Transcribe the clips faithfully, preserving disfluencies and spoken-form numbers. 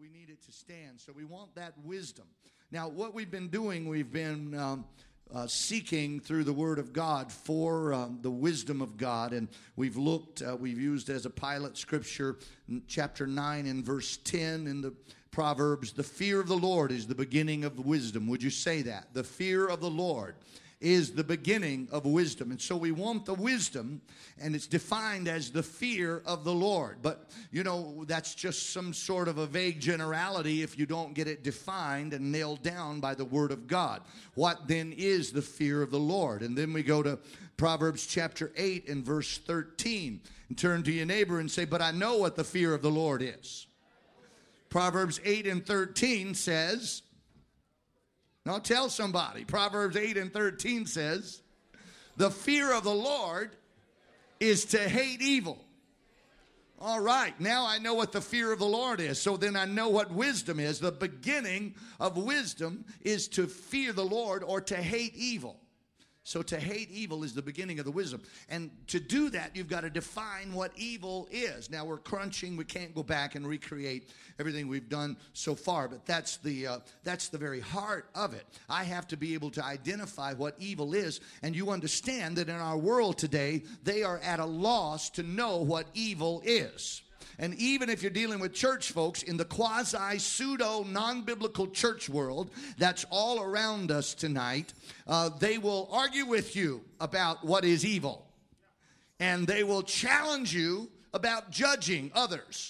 we need it to stand. So we want that wisdom. Now, what we've been doing, we've been um, uh, seeking through the Word of God for um, the wisdom of God. And we've looked, uh, we've used as a pilot scripture, chapter nine and verse ten in the Proverbs, the fear of the Lord is the beginning of wisdom. Would you say that? The fear of the Lord is the beginning of wisdom. And so we want the wisdom, and it's defined as the fear of the Lord. But, you know, that's just some sort of a vague generality if you don't get it defined and nailed down by the Word of God. What then is the fear of the Lord? And then we go to Proverbs chapter eight and verse thirteen. And turn to your neighbor and say, but I know what the fear of the Lord is. Proverbs eight and thirteen says, now tell somebody, Proverbs eight and thirteen says, the fear of the Lord is to hate evil. All right, now I know what the fear of the Lord is. So then I know what wisdom is. The beginning of wisdom is to fear the Lord or to hate evil. So to hate evil is the beginning of the wisdom. And to do that, you've got to define what evil is. Now, we're crunching. We can't go back and recreate everything we've done so far. But that's the, uh, that's the very heart of it. I have to be able to identify what evil is. And you understand that in our world today, they are at a loss to know what evil is. And even if you're dealing with church folks in the quasi-pseudo non-biblical church world that's all around us tonight, uh, they will argue with you about what is evil. And they will challenge you about judging others.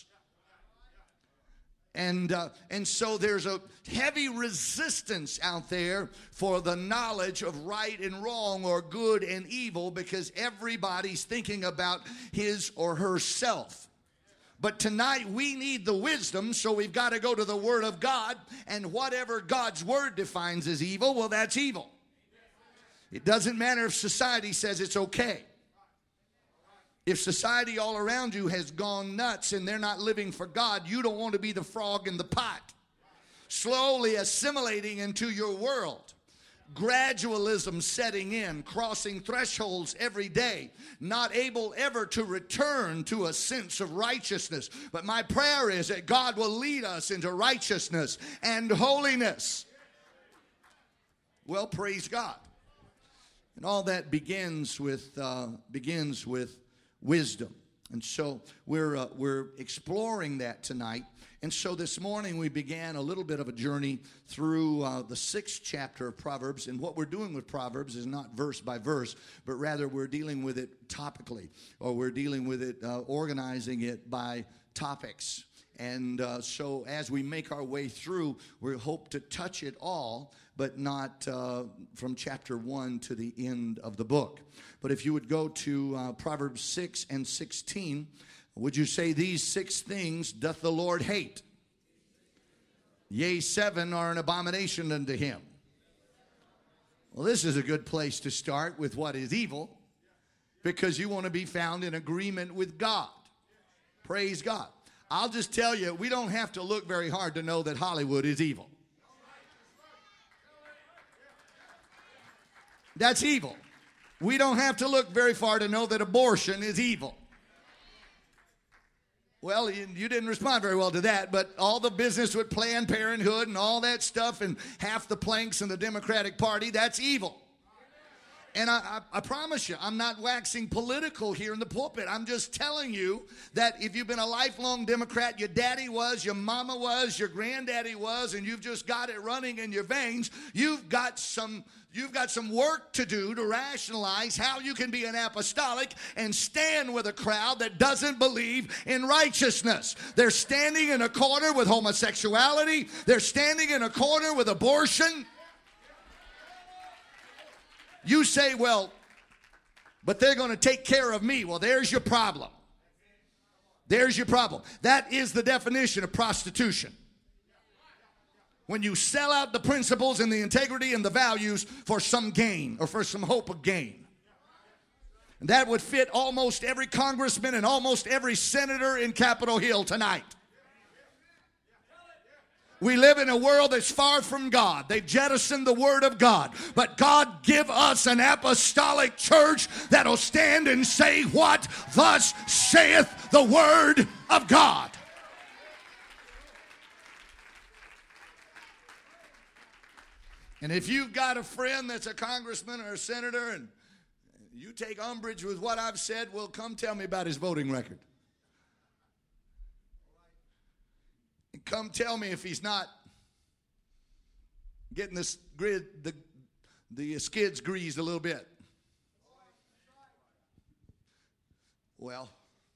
And, uh, and so there's a heavy resistance out there for the knowledge of right and wrong or good and evil because everybody's thinking about his or herself. But tonight we need the wisdom, so we've got to go to the Word of God, and whatever God's Word defines as evil, well, that's evil. It doesn't matter if society says it's okay. If society all around you has gone nuts and they're not living for God, you don't want to be the frog in the pot, slowly assimilating into your world. Gradualism setting in, crossing thresholds every day, not able ever to return to a sense of righteousness. But my prayer is that God will lead us into righteousness and holiness. Well, praise God. And all that begins with uh, begins with wisdom. And so we're uh, we're exploring that tonight. And so this morning we began a little bit of a journey through uh, the sixth chapter of Proverbs. And what we're doing with Proverbs is not verse by verse, but rather we're dealing with it topically, or we're dealing with it, uh, organizing it by topics. And uh, so as we make our way through, we hope to touch it all, but not uh, from chapter one to the end of the book. But if you would go to uh, Proverbs six and sixteen, would you say these six things doth the Lord hate? Yea, seven are an abomination unto him. Well, this is a good place to start with what is evil, because you want to be found in agreement with God. Praise God. I'll just tell you, we don't have to look very hard to know that Hollywood is evil. That's evil. We don't have to look very far to know that abortion is evil. Well, you, you didn't respond very well to that, but all the business with Planned Parenthood and all that stuff and half the planks in the Democratic Party, that's evil. And I, I, I promise you, I'm not waxing political here in the pulpit. I'm just telling you that if you've been a lifelong Democrat, your daddy was, your mama was, your granddaddy was, and you've just got it running in your veins, you've got some you've got some work to do to rationalize how you can be an apostolic and stand with a crowd that doesn't believe in righteousness. They're standing in a corner with homosexuality. They're standing in a corner with abortion. You say, well, but they're going to take care of me. Well, there's your problem. There's your problem. That is the definition of prostitution. When you sell out the principles and the integrity and the values for some gain or for some hope of gain. And that would fit almost every congressman and almost every senator in Capitol Hill tonight. We live in a world that's far from God. They've jettisoned the Word of God. But God, give us an apostolic church that'll stand and say, what thus saith the Word of God. And if you've got a friend that's a congressman or a senator and you take umbrage with what I've said, well, come tell me about his voting record. And come tell me if he's not getting this grid, the, the skids greased a little bit. Well,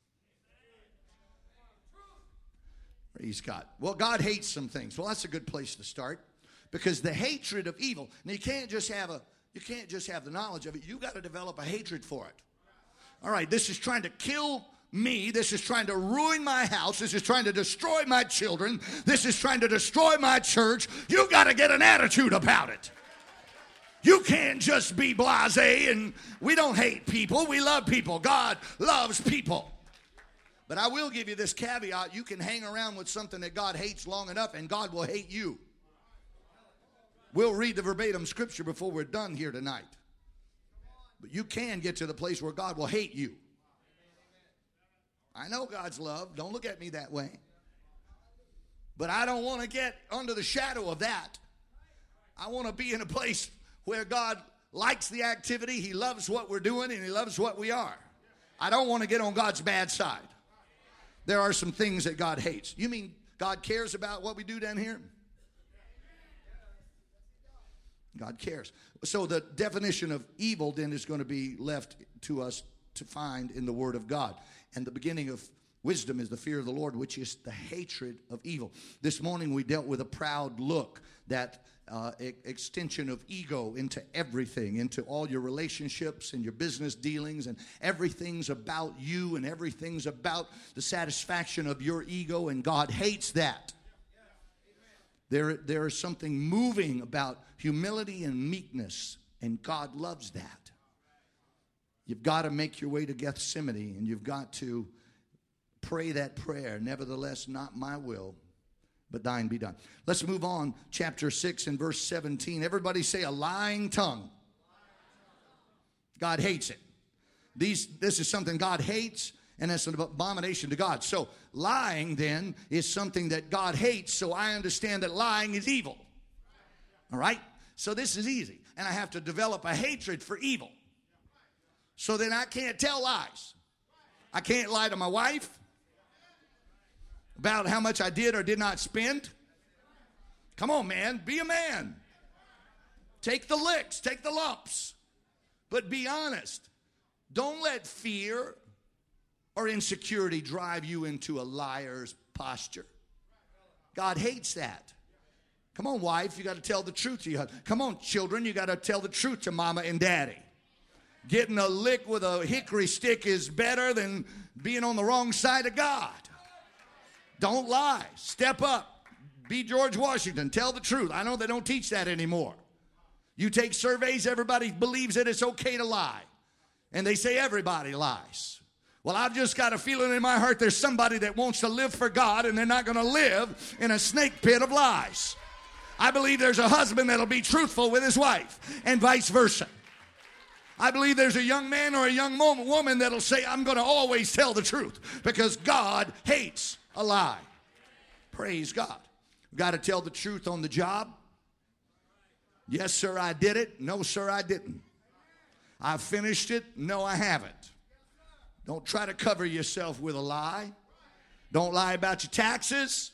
praise God. Well, God hates some things. Well, that's a good place to start, because the hatred of evil. Now, you can't just have a you can't just have the knowledge of it. You got to develop a hatred for it. All right, this is trying to kill me. This is trying to ruin my house. This is trying to destroy my children. This is trying to destroy my church. You got to get an attitude about it. You can't just be blasé, and we don't hate people. We love people. God loves people. But I will give you this caveat. You can hang around with something that God hates long enough, and God will hate you. We'll read the verbatim scripture before we're done here tonight. But you can get to the place where God will hate you. I know God's love. Don't look at me that way. But I don't want to get under the shadow of that. I want to be in a place where God likes the activity. He loves what we're doing, and he loves what we are. I don't want to get on God's bad side. There are some things that God hates. You mean God cares about what we do down here? God cares. So the definition of evil then is going to be left to us to find in the Word of God. And the beginning of wisdom is the fear of the Lord, which is the hatred of evil. This morning we dealt with a proud look, that uh, e- extension of ego into everything, into all your relationships and your business dealings, and everything's about you and everything's about the satisfaction of your ego, and God hates that. There, there is something moving about humility and meekness, and God loves that. You've got to make your way to Gethsemane, and you've got to pray that prayer. Nevertheless, not my will, but thine be done. Let's move on. Chapter six and verse seventeen. Everybody say a lying tongue. God hates it. These, this is something God hates, and it's an abomination to God. So lying then is something that God hates, so I understand that lying is evil. All right? So this is easy. And I have to develop a hatred for evil. So then I can't tell lies. I can't lie to my wife about how much I did or did not spend. Come on, man. Be a man. Take the licks. Take the lumps. But be honest. Don't let fear or insecurity drive you into a liar's posture. God hates that. Come on, wife. You got to tell the truth to your husband. Come on, children. You got to tell the truth to mama and daddy. Getting a lick with a hickory stick is better than being on the wrong side of God. Don't lie. Step up. Be George Washington. Tell the truth. I know they don't teach that anymore. You take surveys, everybody believes that it's okay to lie. And they say everybody lies. Well, I've just got a feeling in my heart there's somebody that wants to live for God, and they're not going to live in a snake pit of lies. I believe there's a husband that'll be truthful with his wife, and vice versa. I believe there's a young man or a young woman that'll say, I'm going to always tell the truth, because God hates a lie. Praise God. We've got to tell the truth on the job. Yes, sir, I did it. No, sir, I didn't. I finished it. No, I haven't. Don't try to cover yourself with a lie. Don't lie about your taxes.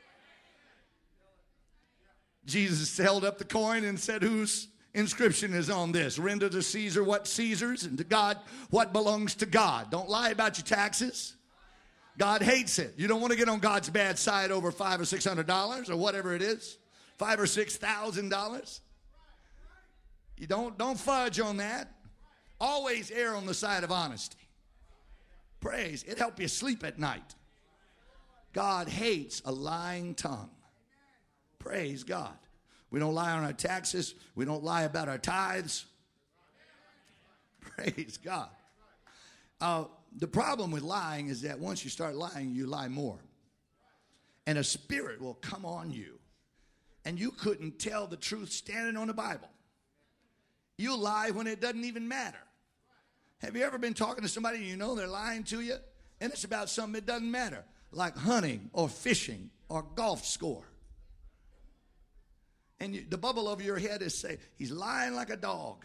Jesus held up the coin and said, whose inscription is on this? Render to Caesar what Caesar's, and to God what belongs to God. Don't lie about your taxes. God hates it. You don't want to get on God's bad side over five or six hundred dollars or whatever it is, five or six thousand dollars. You don't don't fudge on that. Always err on the side of honesty. Praise. It helps you sleep at night. God hates a lying tongue. Praise God. We don't lie on our taxes. We don't lie about our tithes. Praise God. Uh, the problem with lying is that once you start lying, you lie more. And a spirit will come on you. And you couldn't tell the truth standing on the Bible. You lie when it doesn't even matter. Have you ever been talking to somebody and you know they're lying to you? And it's about something that doesn't matter, like hunting or fishing or golf score. And you, the bubble over your head is saying, he's lying like a dog.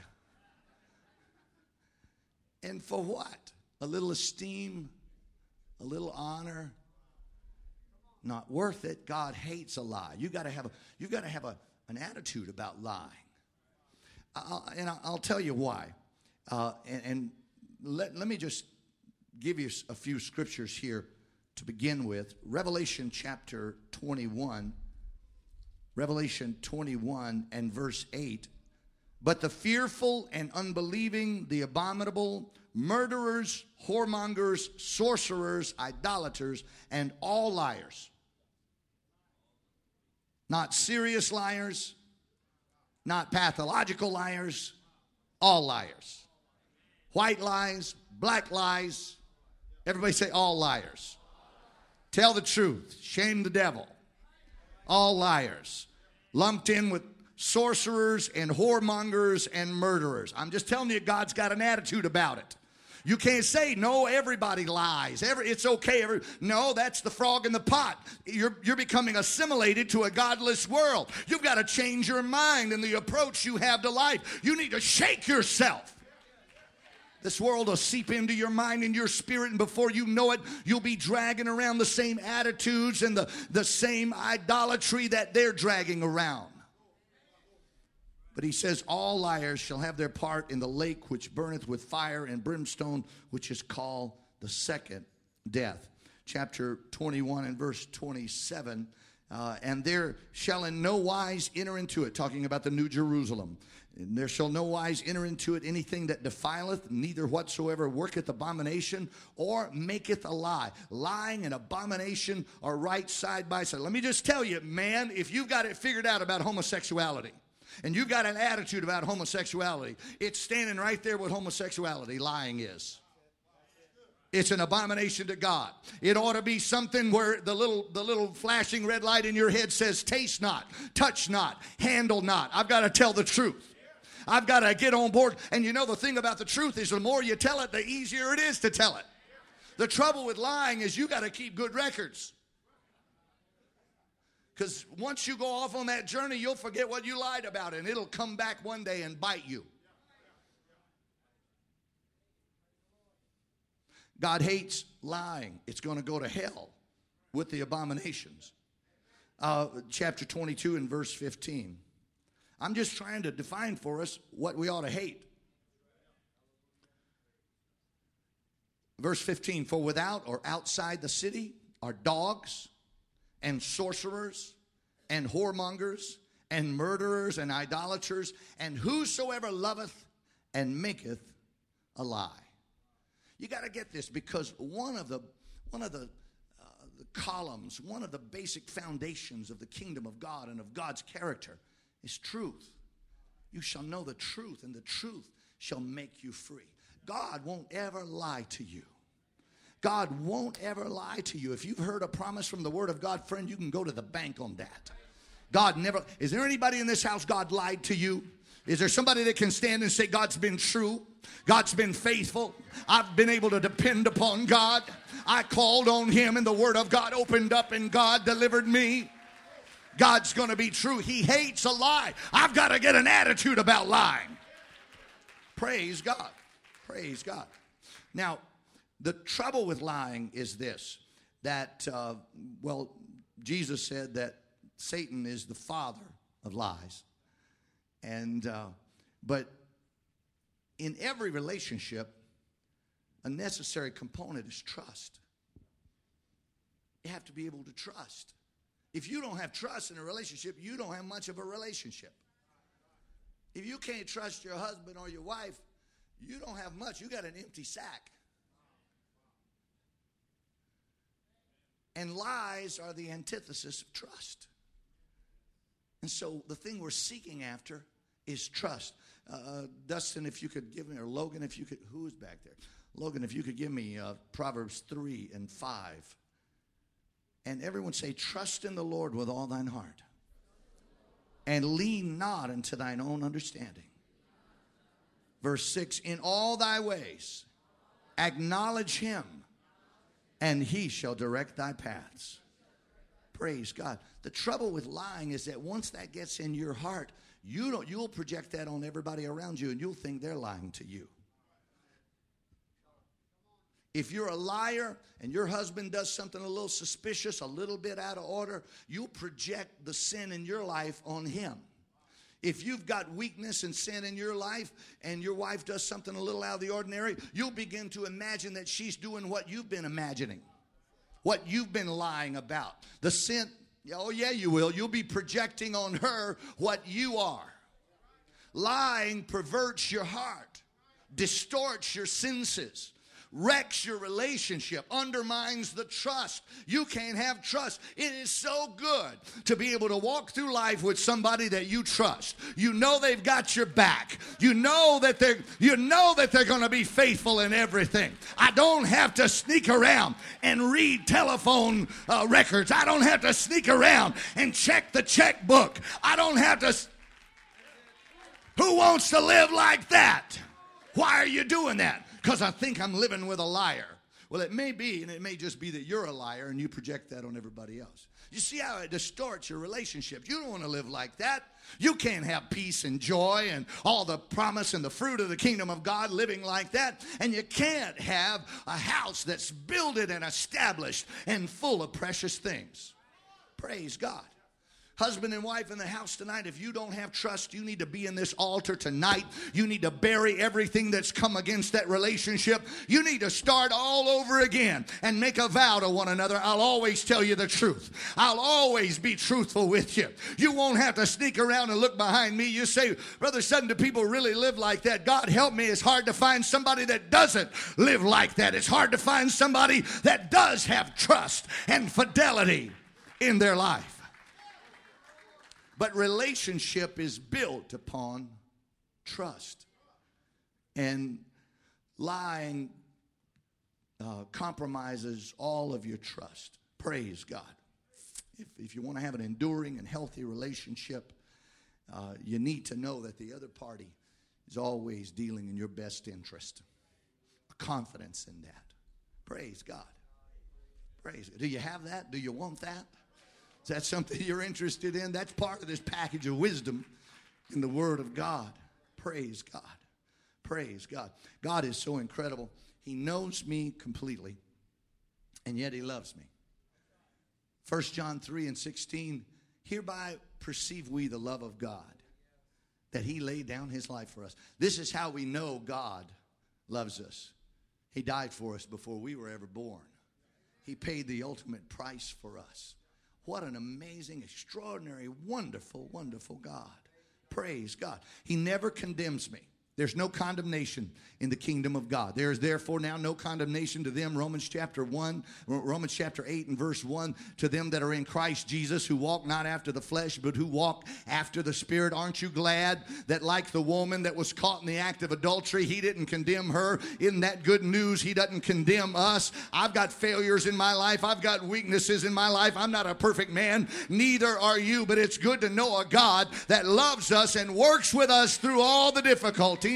And for what? A little esteem, a little honor. Not worth it. God hates a lie. You got to have a you got to have a, an attitude about lying. I'll, and I'll tell you why. Uh, and and let, let me just give you a few scriptures here to begin with. Revelation chapter twenty-one. Revelation twenty-one and verse eight. But the fearful and unbelieving, the abominable, murderers, whoremongers, sorcerers, idolaters, and all liars. Not serious liars, not pathological liars, all liars. White lies, black lies. Everybody say all liars. Tell the truth. Shame the devil. All liars. Lumped in with sorcerers and whoremongers and murderers. I'm just telling you, God's got an attitude about it. You can't say, no, everybody lies. Every, it's okay. Every, no, that's the frog in the pot. You're, you're becoming assimilated to a godless world. You've got to change your mind and the approach you have to life. You need to shake yourself. This world will seep into your mind and your spirit, and before you know it, you'll be dragging around the same attitudes and the, the same idolatry that they're dragging around. But he says, all liars shall have their part in the lake which burneth with fire and brimstone, which is called the second death. Chapter twenty-one and verse twenty-seven. Uh, and there shall in no wise enter into it, talking about the New Jerusalem. And there shall no wise enter into it anything that defileth, neither whatsoever worketh abomination or maketh a lie. Lying and abomination are right side by side. Let me just tell you, man, if you've got it figured out about homosexuality, and you've got an attitude about homosexuality, it's standing right there with homosexuality. Lying is. It's an abomination to God. It ought to be something where the little, the little flashing red light in your head says, taste not, touch not, handle not. I've got to tell the truth. I've got to get on board. And you know, the thing about the truth is the more you tell it, the easier it is to tell it. The trouble with lying is you got to keep good records. Because once you go off on that journey, you'll forget what you lied about, and it'll come back one day and bite you. God hates lying. It's going to go to hell with the abominations. Uh, chapter twenty-two and verse fifteen. I'm just trying to define for us what we ought to hate. Verse fifteen, for without or outside the city are dogs and sorcerers, and whoremongers, and murderers, and idolaters, and whosoever loveth and maketh a lie. You got to get this, because one of the one of the, uh, the columns, one of the basic foundations of the kingdom of God and of God's character is truth. You shall know the truth, and the truth shall make you free. God won't ever lie to you. God won't ever lie to you. If you've heard a promise from the Word of God, friend, you can go to the bank on that. God never, is there anybody in this house God lied to you? Is there somebody that can stand and say, God's been true? God's been faithful. I've been able to depend upon God. I called on Him and the Word of God opened up and God delivered me. God's going to be true. He hates a lie. I've got to get an attitude about lying. Praise God. Praise God. Now, the trouble with lying is this, that, uh, well, Jesus said that Satan is the father of lies. And, uh, but in every relationship, a necessary component is trust. You have to be able to trust. If you don't have trust in a relationship, you don't have much of a relationship. If you can't trust your husband or your wife, you don't have much. You got an empty sack. And lies are the antithesis of trust. And so the thing we're seeking after is trust. Uh, Dustin, if you could give me, or Logan, if you could, who is back there? Logan, if you could give me uh, Proverbs three and five. And everyone say, trust in the Lord with all thine heart. And lean not unto thine own understanding. Verse six, in all thy ways acknowledge him, and he shall direct thy paths. Praise God. The trouble with lying is that once that gets in your heart, you don't, you'll project that on everybody around you, and you'll think they're lying to you. If you're a liar and your husband does something a little suspicious, a little bit out of order, you'll project the sin in your life on him. If you've got weakness and sin in your life and your wife does something a little out of the ordinary, you'll begin to imagine that she's doing what you've been imagining, what you've been lying about. The sin, oh yeah, you will. You'll be projecting on her what you are. Lying perverts your heart, distorts your senses, wrecks your relationship, undermines the trust. You can't have trust. It is so good to be able to walk through life with somebody that you trust. You know they've got your back. You know that they're you know that they're going to be faithful in everything. I don't have to sneak around and read telephone uh, records. I don't have to sneak around and check the checkbook. I don't have to. Who wants to live like that? Why are you doing that? Because I think I'm living with a liar. Well, it may be, and it may just be that you're a liar and you project that on everybody else. You see how it distorts your relationship. You don't want to live like that. You can't have peace and joy and all the promise and the fruit of the kingdom of God living like that. And you can't have a house that's builded and established and full of precious things. Praise God. Husband and wife in the house tonight, if you don't have trust, you need to be in this altar tonight. You need to bury everything that's come against that relationship. You need to start all over again and make a vow to one another. I'll always tell you the truth. I'll always be truthful with you. You won't have to sneak around and look behind me. You say, Brother Sutton, do people really live like that? God help me. It's hard to find somebody that doesn't live like that. It's hard to find somebody that does have trust and fidelity in their life. But relationship is built upon trust. And lying uh, compromises all of your trust. Praise God. If, if you want to have an enduring and healthy relationship, uh, you need to know that the other party is always dealing in your best interest. A confidence in that. Praise God. Praise God. Do you have that? Do you want that? Is that something you're interested in? That's part of this package of wisdom in the Word of God. Praise God. Praise God. God is so incredible. He knows me completely, and yet He loves me. First John three and sixteen, hereby perceive we the love of God, that He laid down His life for us. This is how we know God loves us. He died for us before we were ever born. He paid the ultimate price for us. What an amazing, extraordinary, wonderful, wonderful God. Praise God. He never condemns me. There's no condemnation in the kingdom of God. There is therefore now no condemnation to them. Romans chapter one, Romans chapter eight and verse one, to them that are in Christ Jesus, who walk not after the flesh, but who walk after the Spirit. Aren't you glad that like the woman that was caught in the act of adultery, He didn't condemn her? Isn't that good news? He doesn't condemn us. I've got failures in my life. I've got weaknesses in my life. I'm not a perfect man. Neither are you. But it's good to know a God that loves us and works with us through all the difficulties.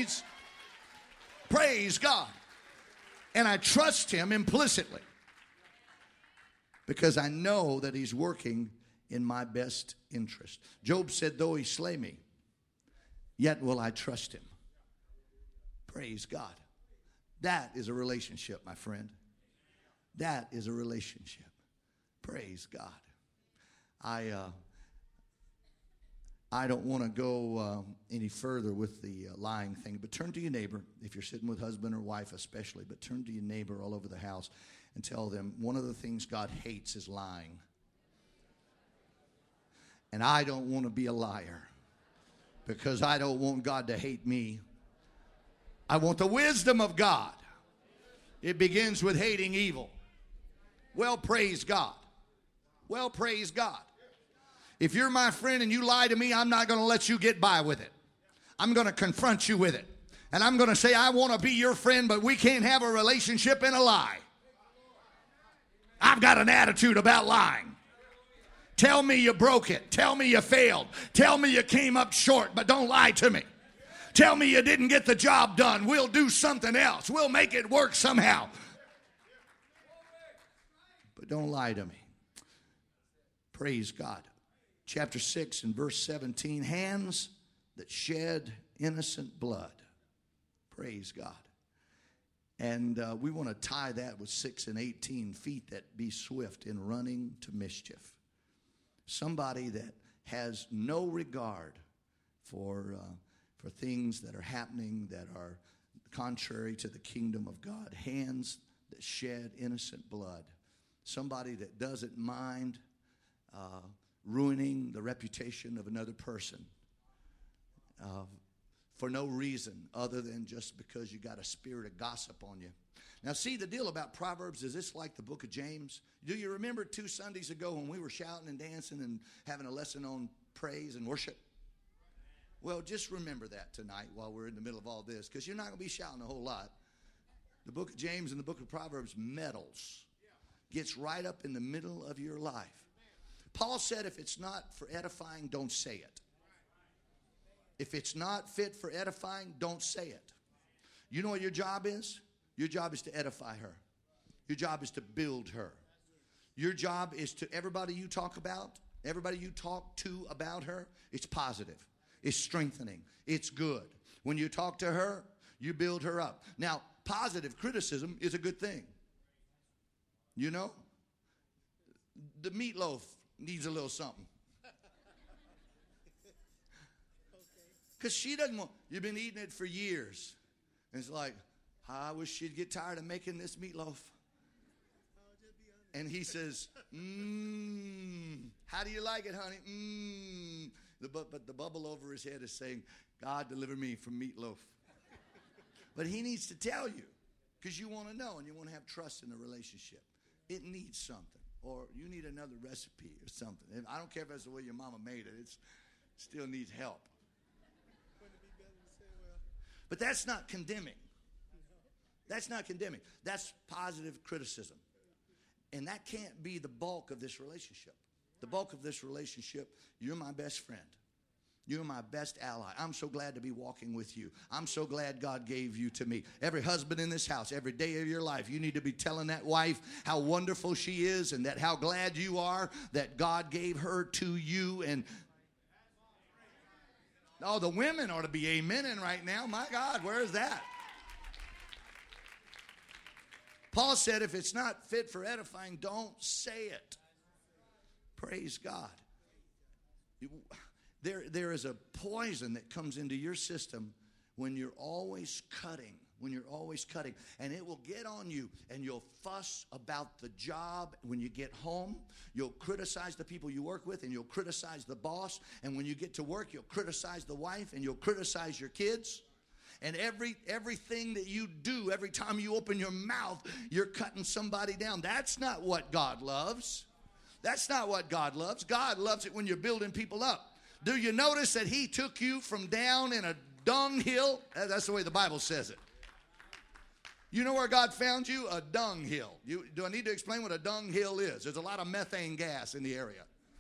Praise God. And I trust Him implicitly because I know that He's working in my best interest. Job said, though He slay me, yet will I trust Him. Praise God. That is a relationship, my friend. That is a relationship. Praise God. I uh, I don't want to go uh, any further with the uh, lying thing, but turn to your neighbor, if you're sitting with husband or wife especially, but turn to your neighbor all over the house and tell them one of the things God hates is lying. And I don't want to be a liar because I don't want God to hate me. I want the wisdom of God. It begins with hating evil. Well, praise God. Well, praise God. If you're my friend and you lie to me, I'm not going to let you get by with it. I'm going to confront you with it. And I'm going to say, I want to be your friend, but we can't have a relationship in a lie. I've got an attitude about lying. Tell me you broke it. Tell me you failed. Tell me you came up short, but don't lie to me. Tell me you didn't get the job done. We'll do something else. We'll make it work somehow. But don't lie to me. Praise God. Chapter six and verse seventeen, hands that shed innocent blood. Praise God. And uh, we want to tie that with six and eighteen, feet that be swift in running to mischief. Somebody that has no regard for, uh, for things that are happening that are contrary to the kingdom of God. Hands that shed innocent blood. Somebody that doesn't mind uh, ruining the reputation of another person uh, for no reason other than just because you got a spirit of gossip on you. Now, see, the deal about Proverbs is it's like the book of James. Do you remember two Sundays ago when we were shouting and dancing and having a lesson on praise and worship? Well, just remember that tonight while we're in the middle of all this, because you're not going to be shouting a whole lot. The book of James and the book of Proverbs meddles, gets right up in the middle of your life. Paul said if it's not for edifying, don't say it. If it's not fit for edifying, don't say it. You know what your job is? Your job is to edify her. Your job is to build her. Your job is to, everybody you talk about, everybody you talk to about her, it's positive. It's strengthening. It's good. When you talk to her, you build her up. Now, positive criticism is a good thing. You know? The meatloaf needs a little something. Because she doesn't want, you've been eating it for years. And it's like, I wish she'd get tired of making this meatloaf. And he says, mmm, how do you like it, honey? Mmm. The, but, but the bubble over his head is saying, God, deliver me from meatloaf. But he needs to tell you, because you want to know and you want to have trust in the relationship. It needs something. Or you need another recipe or something. And I don't care if that's the way your mama made it. It still needs help. But that's not condemning. That's not condemning. That's positive criticism. And that can't be the bulk of this relationship. The bulk of this relationship, you're my best friend. You're my best ally. I'm so glad to be walking with you. I'm so glad God gave you to me. Every husband in this house, every day of your life, you need to be telling that wife how wonderful she is and that how glad you are that God gave her to you. And oh, the women ought to be amening right now. My God, where is that? Paul said, if it's not fit for edifying, don't say it. Praise God. There, there is a poison that comes into your system when you're always cutting, when you're always cutting. And it will get on you, and you'll fuss about the job when you get home. You'll criticize the people you work with, and you'll criticize the boss. And when you get to work, you'll criticize the wife, and you'll criticize your kids. And every everything that you do, every time you open your mouth, you're cutting somebody down. That's not what God loves. That's not what God loves. God loves it when you're building people up. Do you notice that he took you from down in a dunghill? That's the way the Bible says it. You know where God found you? A dunghill. You, do I need to explain what a dunghill is? There's a lot of methane gas in the area.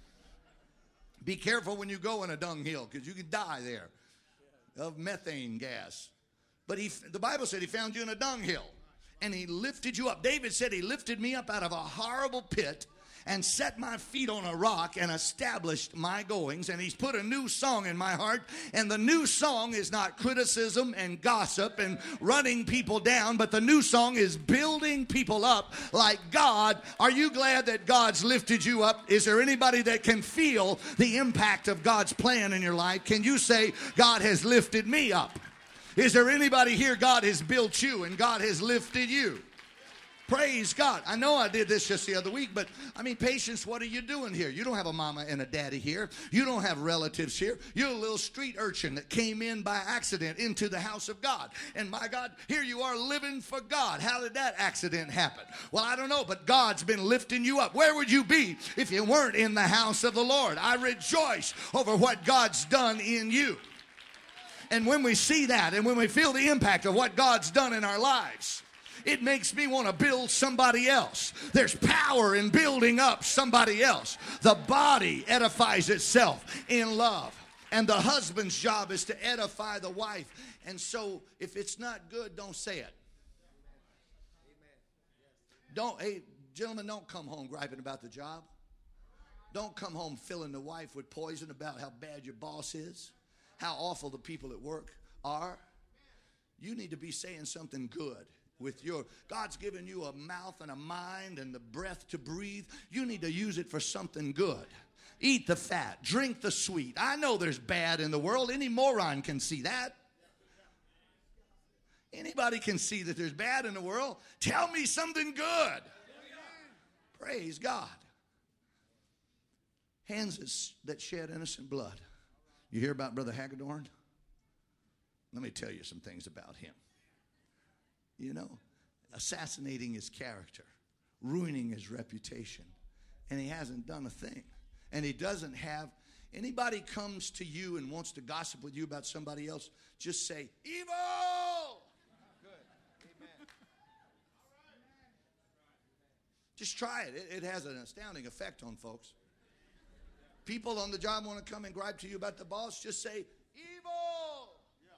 Be careful when you go in a dunghill because you can die there of methane gas. But he, the Bible said he found you in a dunghill and he lifted you up. David said he lifted me up out of a horrible pit and set my feet on a rock and established my goings. And he's put a new song in my heart. And the new song is not criticism and gossip and running people down, but the new song is building people up like God. Are you glad that God's lifted you up? Is there anybody that can feel the impact of God's plan in your life? Can you say, God has lifted me up? Is there anybody here, God has built you and God has lifted you? Praise God. I know I did this just the other week, but I mean, Patience, what are you doing here? You don't have a mama and a daddy here. You don't have relatives here. You're a little street urchin that came in by accident into the house of God. And my God, here you are living for God. How did that accident happen? Well, I don't know, but God's been lifting you up. Where would you be if you weren't in the house of the Lord? I rejoice over what God's done in you. And when we see that and when we feel the impact of what God's done in our lives, it makes me want to build somebody else. There's power in building up somebody else. The body edifies itself in love. And the husband's job is to edify the wife. And so if it's not good, don't say it. Don't, hey, gentlemen, don't come home griping about the job. Don't come home filling the wife with poison about how bad your boss is, how awful the people at work are. You need to be saying something good with your, God's given you a mouth and a mind and the breath to breathe. You need to use it for something good. Eat the fat, drink the sweet. I know there's bad in the world. Any moron can see that. Anybody can see that there's bad in the world. Tell me something good. Praise God. Hands that shed innocent blood. You hear about Brother Hagedorn? Let me tell you some things about him. You know, assassinating his character, ruining his reputation, and he hasn't done a thing. And he doesn't have, anybody comes to you and wants to gossip with you about somebody else, just say, evil! Good. Amen. Just try it. it. It has an astounding effect on folks. People on the job want to come and gripe to you about the boss, just say, evil!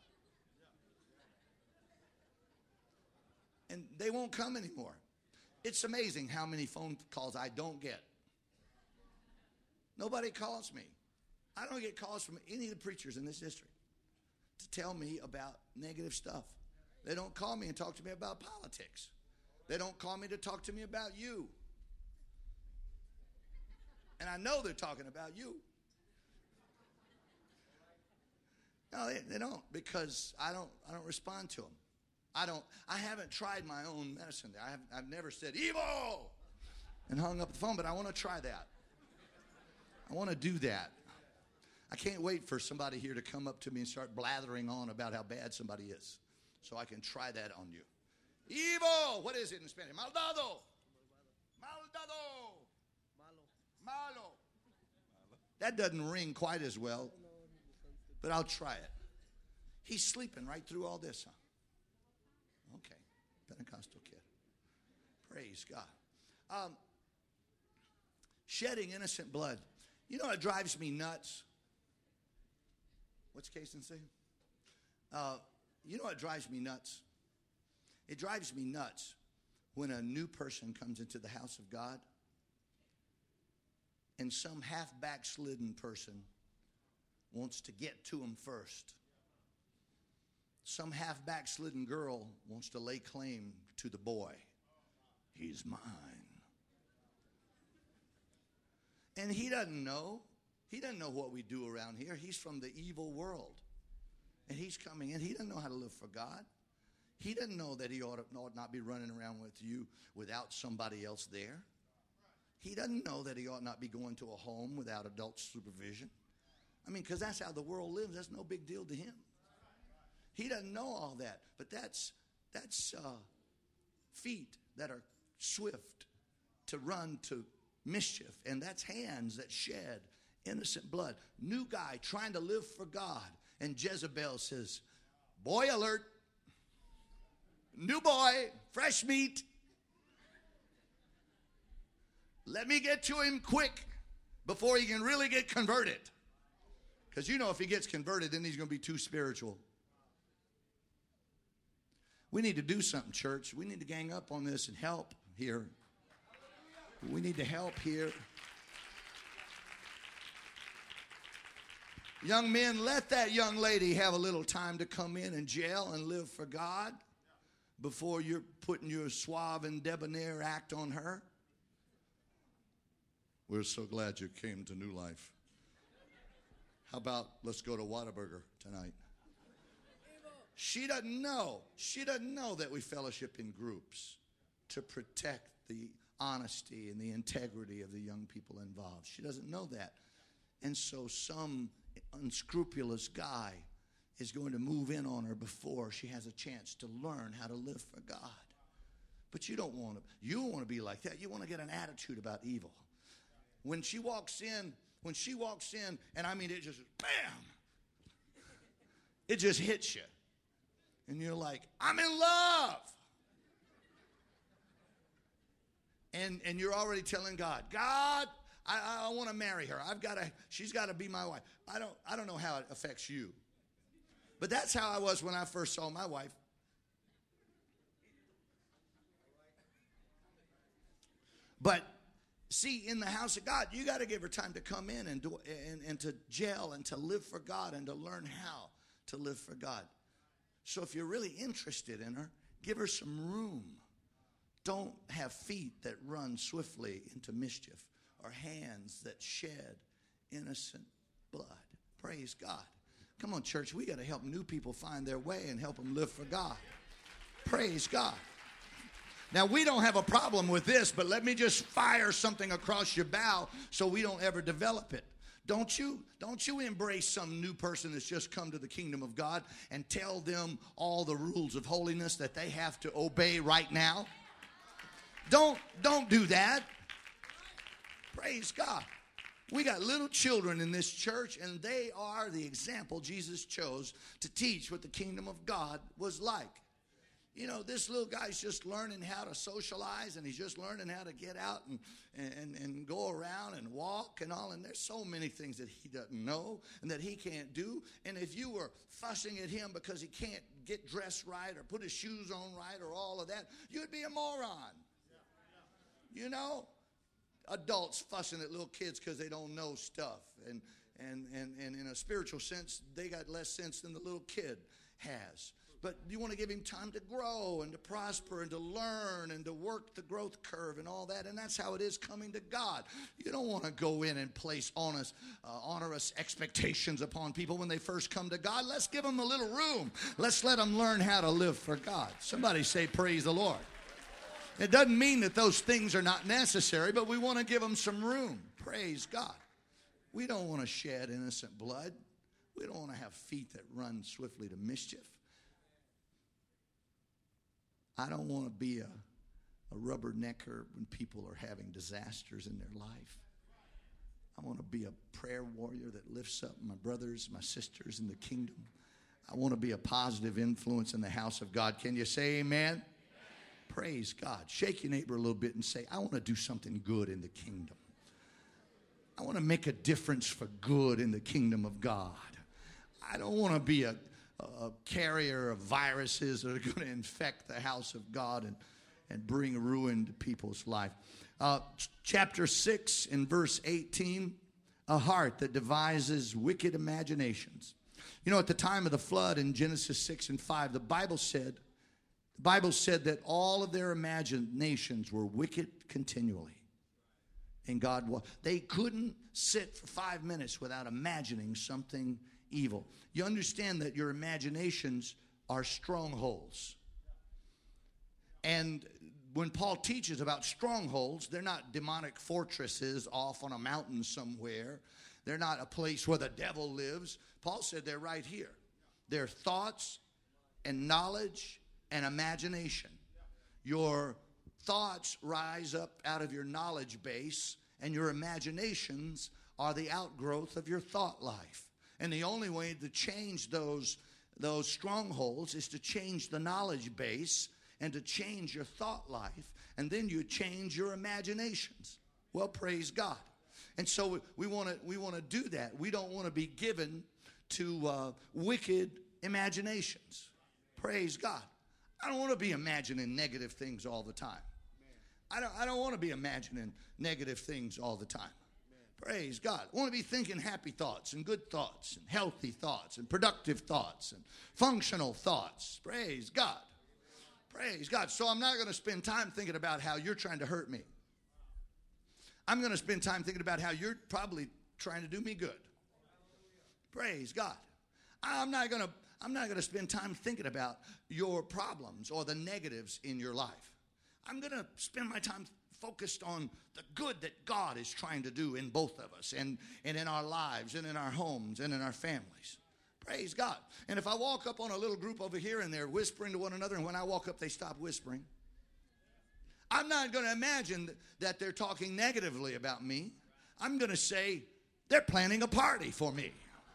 And they won't come anymore. It's amazing how many phone calls I don't get. Nobody calls me. I don't get calls from any of the preachers in this district to tell me about negative stuff. They don't call me and talk to me about politics. They don't call me to talk to me about you. And I know they're talking about you. No, they, they don't, because I don't I don't respond to them. I don't, I haven't tried my own medicine there. I have, I've never said, evil, and hung up the phone, but I want to try that. I want to do that. I can't wait for somebody here to come up to me and start blathering on about how bad somebody is, so I can try that on you. Evil, what is it in Spanish? Maldado. Maldado. Malo. Malo. That doesn't ring quite as well, but I'll try it. He's sleeping right through all this, huh? Okay, Pentecostal kid. Praise God. Um, shedding innocent blood. You know what drives me nuts? What's Kason saying? Uh, you know what drives me nuts? It drives me nuts when a new person comes into the house of God and some half backslidden person wants to get to him first. Some half backslidden girl wants to lay claim to the boy. He's mine. And he doesn't know. He doesn't know what we do around here. He's from the evil world. And he's coming in. He doesn't know how to live for God. He doesn't know that he ought, to, ought not be running around with you without somebody else there. He doesn't know that he ought not be going to a home without adult supervision. I mean, because that's how the world lives. That's no big deal to him. He doesn't know all that, but that's that's uh, feet that are swift to run to mischief, and that's hands that shed innocent blood. New guy trying to live for God, and Jezebel says, boy alert, new boy, fresh meat. Let me get to him quick before he can really get converted. Because you know if he gets converted, then he's going to be too spiritual. We need to do something, church. We need to gang up on this and help here. We need to help here. Young men, let that young lady have a little time to come in and jail and live for God before you're putting your suave and debonair act on her. We're so glad you came to New Life. How about let's go to Whataburger tonight? She doesn't know. She doesn't know that we fellowship in groups to protect the honesty and the integrity of the young people involved. She doesn't know that. And so some unscrupulous guy is going to move in on her before she has a chance to learn how to live for God. But you don't want to. You don't want to be like that. You want to get an attitude about evil. When she walks in, when she walks in, and I mean it just, bam, it just hits you. And you're like, I'm in love. And and you're already telling God, God, I, I want to marry her. I've got to, she's got to be my wife. I don't, I don't know how it affects you. But that's how I was when I first saw my wife. But See, in the house of God, you got to give her time to come in and, do, and, and to gel and to live for God and to learn how to live for God. So if you're really interested in her, give her some room. Don't have feet that run swiftly into mischief or hands that shed innocent blood. Praise God. Come on, church. We got to help new people find their way and help them live for God. Praise God. Now, we don't have a problem with this, but let me just fire something across your bow so we don't ever develop it. Don't you, don't you embrace some new person that's just come to the kingdom of God and tell them all the rules of holiness that they have to obey right now. Don't, don't do that. Praise God. We got little children in this church, and they are the example Jesus chose to teach what the kingdom of God was like. You know, this little guy's just learning how to socialize, and he's just learning how to get out and, and, and go around and walk and all. And there's so many things that he doesn't know and that he can't do. And if you were fussing at him because he can't get dressed right or put his shoes on right or all of that, you'd be a moron. You know? Adults fussing at little kids because they don't know stuff. And, and, and, and in a spiritual sense, they got less sense than the little kid has. But you want to give him time to grow and to prosper and to learn and to work the growth curve and all that. And that's how it is coming to God. You don't want to go in and place honest, uh, onerous expectations upon people when they first come to God. Let's give them a little room. Let's let them learn how to live for God. Somebody say, praise the Lord. It doesn't mean that those things are not necessary, but we want to give them some room. Praise God. We don't want to shed innocent blood. We don't want to have feet that run swiftly to mischief. I don't want to be a, a rubbernecker when people are having disasters in their life. I want to be a prayer warrior that lifts up my brothers, my sisters in the kingdom. I want to be a positive influence in the house of God. Can you say amen? Amen. Praise God. Shake your neighbor a little bit and say, I want to do something good in the kingdom. I want to make a difference for good in the kingdom of God. I don't want to be a a carrier of viruses that are going to infect the house of God and, and bring ruin to people's life. Uh, chapter six in verse eighteen, a heart that devises wicked imaginations. You know, at the time of the flood in Genesis six and five, the Bible said, the Bible said that all of their imaginations were wicked continually. And God, they couldn't sit for five minutes without imagining something evil. You understand that your imaginations are strongholds. And when Paul teaches about strongholds, they're not demonic fortresses off on a mountain somewhere. They're not a place where the devil lives. Paul said they're right here. They're thoughts and knowledge and imagination. Your thoughts rise up out of your knowledge base, and your imaginations are the outgrowth of your thought life. And the only way to change those, those strongholds is to change the knowledge base and to change your thought life. And then you change your imaginations. Well, praise God. And so we want to we want to do that. We don't want to be given to uh, wicked imaginations. Praise God. I don't want to be imagining negative things all the time. I don't, I don't want to be imagining negative things all the time. Praise God. I want to be thinking happy thoughts and good thoughts and healthy thoughts and productive thoughts and functional thoughts. Praise God. Praise God. So I'm not going to spend time thinking about how you're trying to hurt me. I'm going to spend time thinking about how you're probably trying to do me good. Praise God. I'm not going to I'm not going to spend time thinking about your problems or the negatives in your life. I'm going to spend my time focused on the good that God is trying to do in both of us and, and in our lives and in our homes and in our families. Praise God. And if I walk up on a little group over here and they're whispering to one another, and when I walk up they stop whispering, I'm not going to imagine that they're talking negatively about me. I'm going to say they're planning a party for me.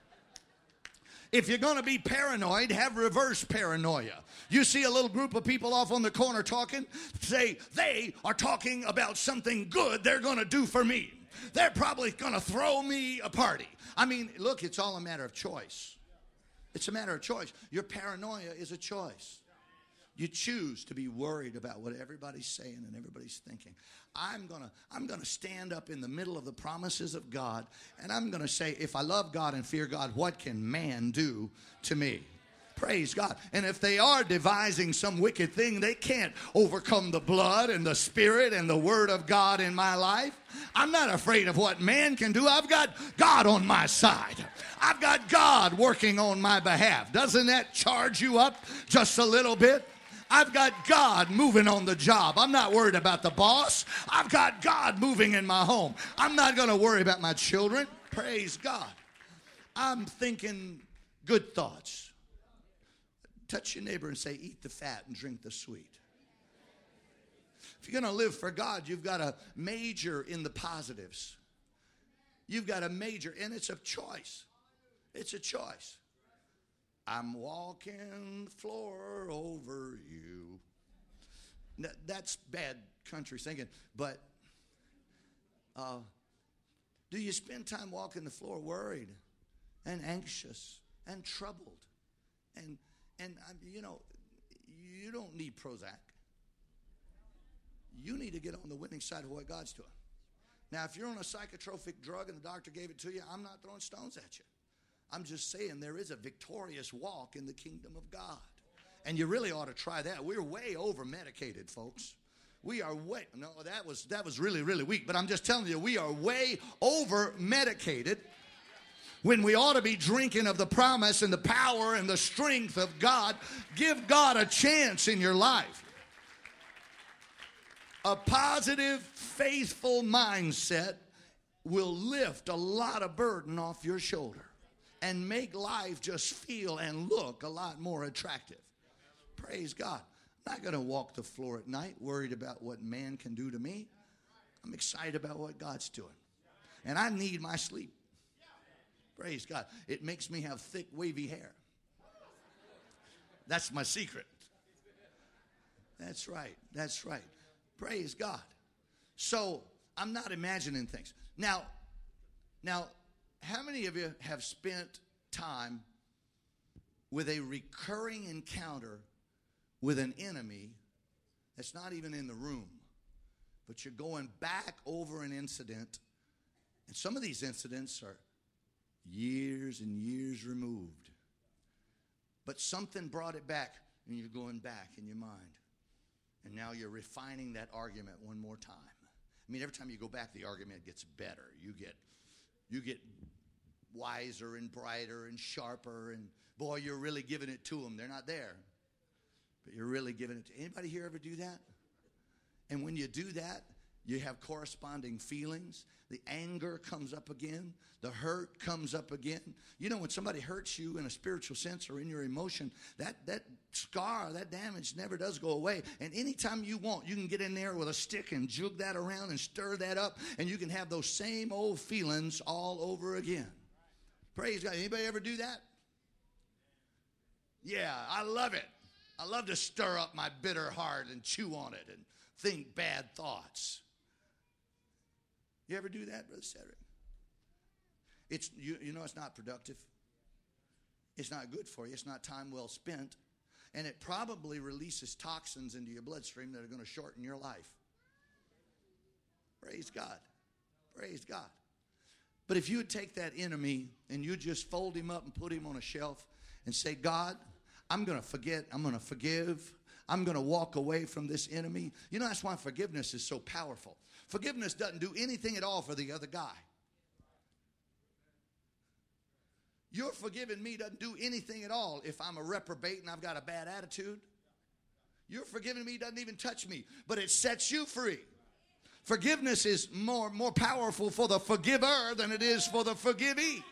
If you're going to be paranoid, have reverse paranoia. You see a little group of people off on the corner talking, say they are talking about something good they're going to do for me. They're probably going to throw me a party. I mean, look, it's all a matter of choice. It's a matter of choice. Your paranoia is a choice. You choose to be worried about what everybody's saying and everybody's thinking. I'm going to I'm going to stand up in the middle of the promises of God, and I'm going to say, if I love God and fear God, what can man do to me? Praise God. And if they are devising some wicked thing, they can't overcome the blood and the Spirit and the Word of God in my life. I'm not afraid of what man can do. I've got God on my side. I've got God working on my behalf. Doesn't that charge you up just a little bit? I've got God moving on the job. I'm not worried about the boss. I've got God moving in my home. I'm not going to worry about my children. Praise God. I'm thinking good thoughts. Touch your neighbor and say, eat the fat and drink the sweet. If you're going to live for God, you've got to major in the positives. You've got to major, and it's a choice. It's a choice. I'm walking the floor over you. That's bad country singing, but uh, do you spend time walking the floor worried and anxious and troubled? And, and you know, you don't need Prozac. You need to get on the winning side of what God's doing. Now, if you're on a psychotropic drug and the doctor gave it to you, I'm not throwing stones at you. I'm just saying there is a victorious walk in the kingdom of God. And you really ought to try that. We're way over medicated, folks. We are way, no, that was, that was really, really weak. But I'm just telling you, we are way over medicated when we ought to be drinking of the promise and the power and the strength of God. Give God a chance in your life. A positive, faithful mindset will lift a lot of burden off your shoulder and make life just feel and look a lot more attractive. Praise God. I'm not going to walk the floor at night worried about what man can do to me. I'm excited about what God's doing. And I need my sleep. Praise God. It makes me have thick, wavy hair. That's my secret. That's right. That's right. Praise God. So I'm not imagining things. Now, now, how many of you have spent time with a recurring encounter with an enemy that's not even in the room, but you're going back over an incident, and some of these incidents are years and years removed, but something brought it back, and you're going back in your mind, and now you're refining that argument one more time. I mean, every time you go back, the argument gets better. You get, you get wiser and brighter and sharper, and boy, you're really giving it to them. They're not there, but you're really giving it to anybody here ever do that? And when you do that, you have corresponding feelings. The anger comes up again. The hurt comes up again. You know, when somebody hurts you in a spiritual sense or in your emotion, that, that scar, that damage never does go away. And anytime you want, you can get in there with a stick and jug that around and stir that up, and you can have those same old feelings all over again. Praise God. Anybody ever do that? Yeah, I love it. I love to stir up my bitter heart and chew on it and think bad thoughts. You ever do that, Brother Cedric? It's, you, you know it's not productive. It's not good for you. It's not time well spent. And it probably releases toxins into your bloodstream that are going to shorten your life. Praise God. Praise God. But if you would take that enemy and you just fold him up and put him on a shelf and say, God, I'm going to forget. I'm going to forgive. I'm going to walk away from this enemy. You know, that's why forgiveness is so powerful. Forgiveness doesn't do anything at all for the other guy. Your forgiving me doesn't do anything at all if I'm a reprobate and I've got a bad attitude. Your forgiving me doesn't even touch me, but it sets you free. Forgiveness is more, more powerful for the forgiver than it is for the forgivee.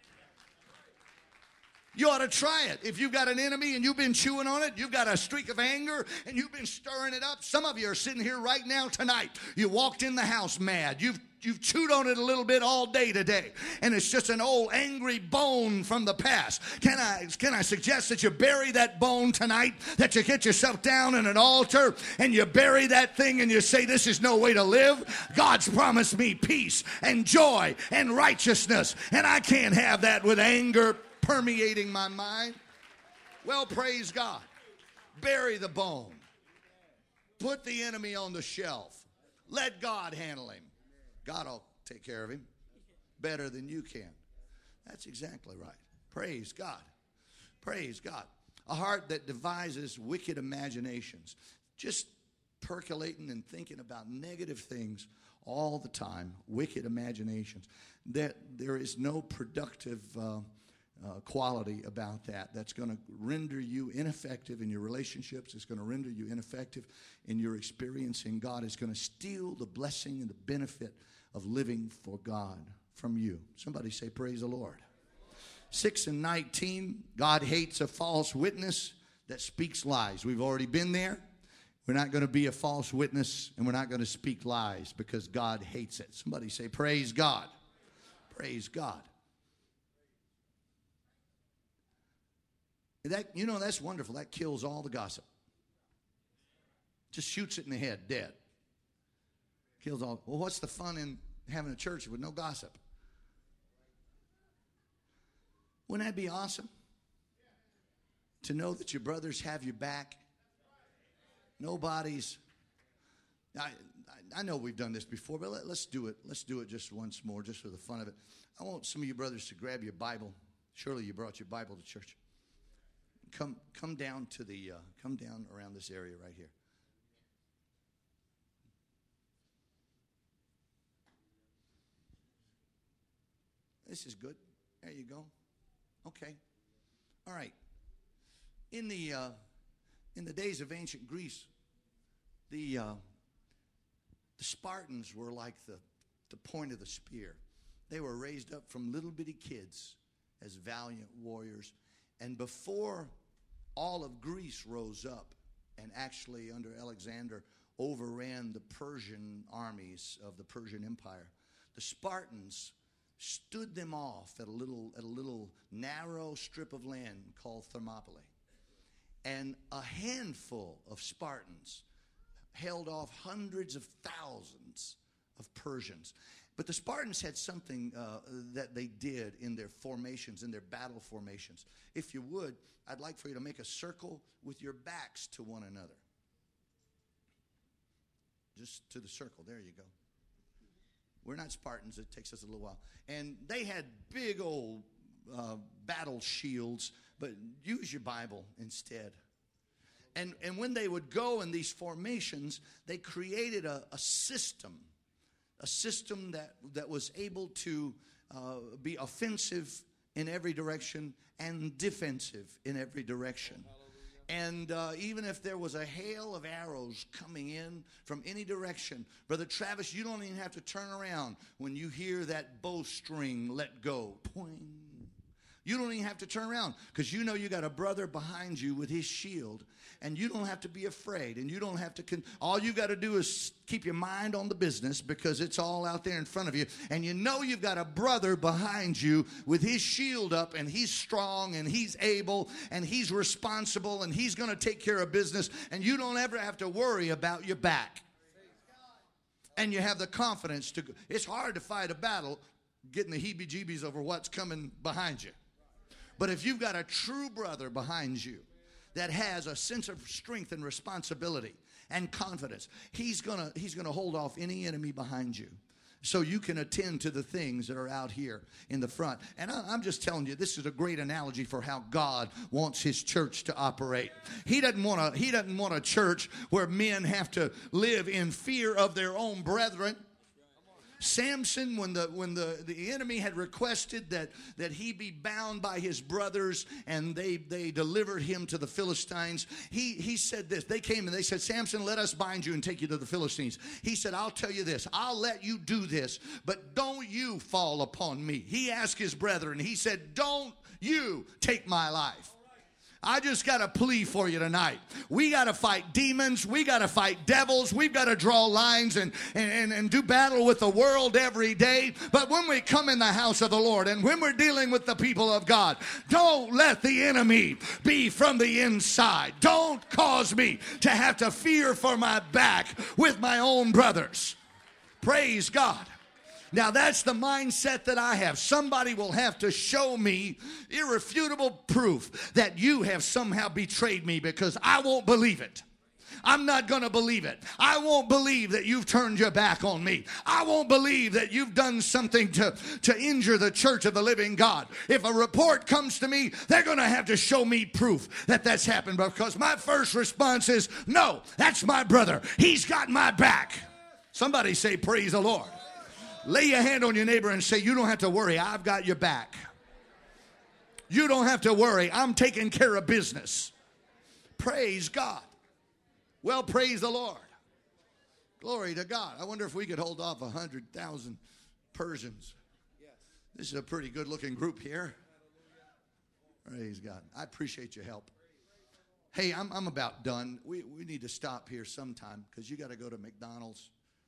You ought to try it. If you've got an enemy and you've been chewing on it, you've got a streak of anger and you've been stirring it up. Some of you are sitting here right now tonight. You walked in the house mad. You've You've chewed on it a little bit all day today, and it's just an old angry bone from the past. Can I, can I suggest that you bury that bone tonight, that you get yourself down in an altar, and you bury that thing, and you say, this is no way to live. God's promised me peace and joy and righteousness, and I can't have that with anger permeating my mind. Well, praise God. Bury the bone. Put the enemy on the shelf. Let God handle him. God will take care of him better than you can. That's exactly right. Praise God. Praise God. A heart that devises wicked imaginations. Just percolating and thinking about negative things all the time. Wicked imaginations. That there is no productive uh, uh, quality about that. That's going to render you ineffective in your relationships. It's going to render you ineffective in your experiencing God. It's going to steal the blessing and the benefit of living for God from you. Somebody say, praise the Lord. six and nineteen, God hates a false witness that speaks lies. We've already been there. We're not going to be a false witness, and we're not going to speak lies because God hates it. Somebody say, praise God. Praise God. That, you know, that's wonderful. That kills all the gossip. Just shoots it in the head, dead. Kills all. Well, what's the fun in having a church with no gossip? Wouldn't that be awesome? To know that your brothers have your back. Nobody's. I, I know we've done this before, but let, let's do it. Let's do it just once more, just for the fun of it. I want some of you brothers to grab your Bible. Surely you brought your Bible to church. Come, come down to the. Uh, come down around this area right here. This is good. There you go. Okay. All right. In the uh, in the days of ancient Greece, the uh, the Spartans were like the the point of the spear. They were raised up from little bitty kids as valiant warriors, and before all of Greece rose up and actually under Alexander overran the Persian armies of the Persian Empire, the Spartans stood them off at a little at a little narrow strip of land called Thermopylae. And a handful of Spartans held off hundreds of thousands of Persians. But the Spartans had something uh, that they did in their formations, in their battle formations. If you would, I'd like for you to make a circle with your backs to one another. Just to the circle. There you go. We're not Spartans. It takes us a little while. And they had big old uh, battle shields, but use your Bible instead. And, and when they would go in these formations, they created a, a system, a system that, that was able to uh, be offensive in every direction and defensive in every direction. And uh, even if there was a hail of arrows coming in from any direction, Brother Travis, you don't even have to turn around when you hear that bowstring let go. Poing. You don't even have to turn around because you know you got a brother behind you with his shield, and you don't have to be afraid, and you don't have to. Con- all you got to do is keep your mind on the business because it's all out there in front of you, and you know you've got a brother behind you with his shield up, and he's strong, and he's able, and he's responsible, and he's going to take care of business, and you don't ever have to worry about your back. And you have the confidence to. It's hard to fight a battle getting the heebie-jeebies over what's coming behind you. But if you've got a true brother behind you that has a sense of strength and responsibility and confidence, he's gonna he's gonna hold off any enemy behind you, so you can attend to the things that are out here in the front. And I, I'm just telling you, this is a great analogy for how God wants His church to operate. He doesn't want a He doesn't want a church where men have to live in fear of their own brethren. Samson, when the when the, the enemy had requested that, that he be bound by his brothers, and they, they delivered him to the Philistines, he, he said this. They came and they said, Samson, let us bind you and take you to the Philistines. He said, I'll tell you this. I'll let you do this, but don't you fall upon me. He asked his brethren. He said, don't you take my life. I just got a plea for you tonight. We got to fight demons. We got to fight devils. We've got to draw lines and, and, and do battle with the world every day. But when we come in the house of the Lord and when we're dealing with the people of God, don't let the enemy be from the inside. Don't cause me to have to fear for my back with my own brothers. Praise God. Now that's the mindset that I have. Somebody will have to show me irrefutable proof that you have somehow betrayed me, because I won't believe it. I'm not going to believe it. I won't believe that you've turned your back on me. I won't believe that you've done something to, to injure the church of the living God. If a report comes to me, they're going to have to show me proof that that's happened, because my first response is, no, that's my brother. He's got my back. Somebody say, praise the Lord. Lay your hand on your neighbor and say, you don't have to worry. I've got your back. You don't have to worry. I'm taking care of business. Praise God. Well, praise the Lord. Glory to God. I wonder if we could hold off a hundred thousand Persians. This is a pretty good looking group here. Praise God. I appreciate your help. Hey, I'm, I'm about done. We, we need to stop here sometime, because you got to go to McDonald's.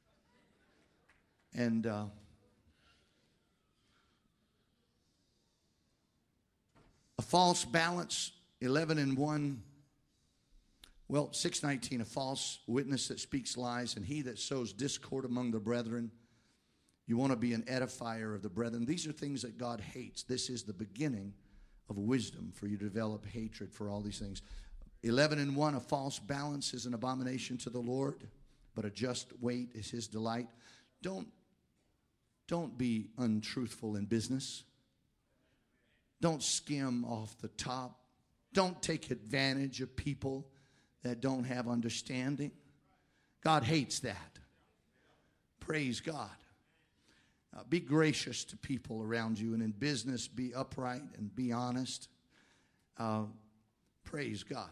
And uh, a false balance, eleven and one. Well, six nineteen, a false witness that speaks lies, and he that sows discord among the brethren. You want to be an edifier of the brethren. These are things that God hates. This is the beginning of wisdom for you to develop hatred for all these things. eleven and one, a false balance is an abomination to the Lord, but a just weight is his delight. Don't, don't be untruthful in business. Don't skim off the top. Don't take advantage of people that don't have understanding. God hates that. Praise God. Uh, be gracious to people around you, and in business, be upright and be honest. Uh, praise God.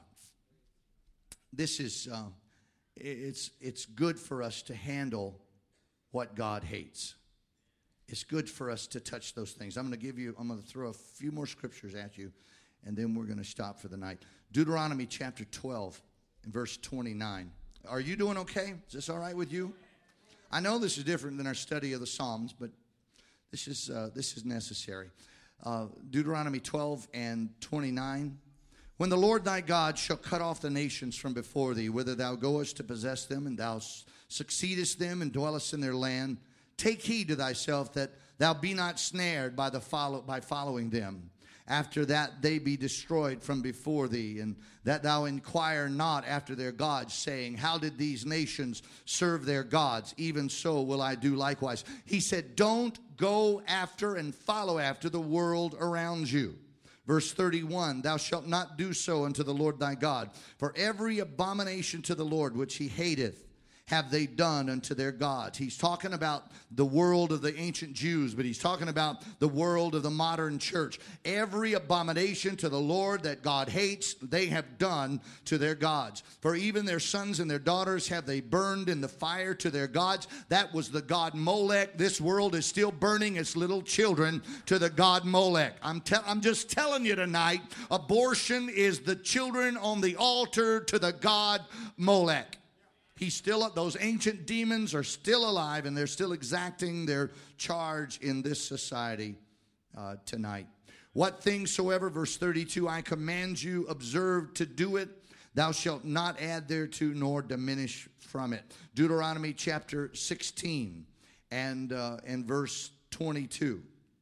This is, uh, it's, it's good for us to handle what God hates. It's good for us to touch those things. I'm going to give you, I'm going to throw a few more scriptures at you, and then we're going to stop for the night. Deuteronomy chapter twelve. In verse twenty-nine. Are you doing okay? Is this all right with you? I know this is different than our study of the Psalms, but this is uh, this is necessary. Uh, Deuteronomy twelve and twenty-nine. When the Lord thy God shall cut off the nations from before thee, whither thou goest to possess them, and thou succeedest them and dwellest in their land, take heed to thyself that thou be not snared by the follow by following them. After that they be destroyed from before thee, and that thou inquire not after their gods, saying, how did these nations serve their gods? Even so will I do likewise. He said, don't go after and follow after the world around you. Verse thirty-one, thou shalt not do so unto the Lord thy God. For every abomination to the Lord which he hateth, have they done unto their gods. He's talking about the world of the ancient Jews, but he's talking about the world of the modern church. Every abomination to the Lord that God hates, they have done to their gods. For even their sons and their daughters have they burned in the fire to their gods. That was the god Molech. This world is still burning its little children to the god Molech. I'm, te- I'm just telling you tonight, abortion is the children on the altar to the god Molech. He's still, those ancient demons are still alive, and they're still exacting their charge in this society uh, tonight. What things soever, verse thirty-two, I command you, observe to do it. Thou shalt not add thereto nor diminish from it. Deuteronomy chapter sixteen and, uh, and verse twenty-two.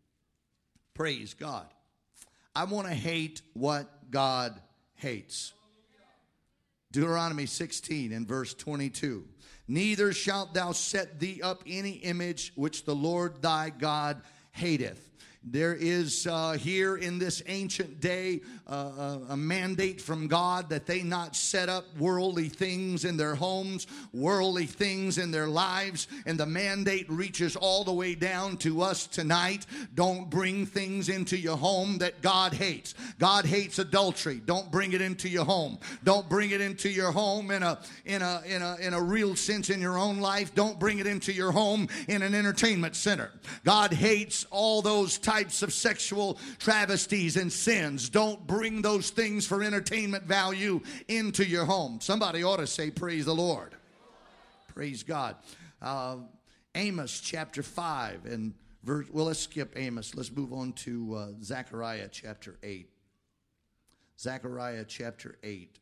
Praise God. I want to hate what God hates. Deuteronomy sixteen and verse twenty-two. Neither shalt thou set thee up any image which the Lord thy God hateth. There is uh, here in this ancient day uh, a mandate from God that they not set up worldly things in their homes, worldly things in their lives. And the mandate reaches all the way down to us tonight. Don't bring things into your home that God hates. God hates adultery. Don't bring it into your home. Don't bring it into your home in a in a in a in a real sense in your own life. Don't bring it into your home in an entertainment center. God hates all those types types of sexual travesties and sins. Don't bring those things for entertainment value into your home. Somebody ought to say, praise the Lord. Praise God. Uh, Amos chapter five and verse, well, let's skip Amos. Let's move on to uh, Zechariah chapter eight. Zechariah chapter eight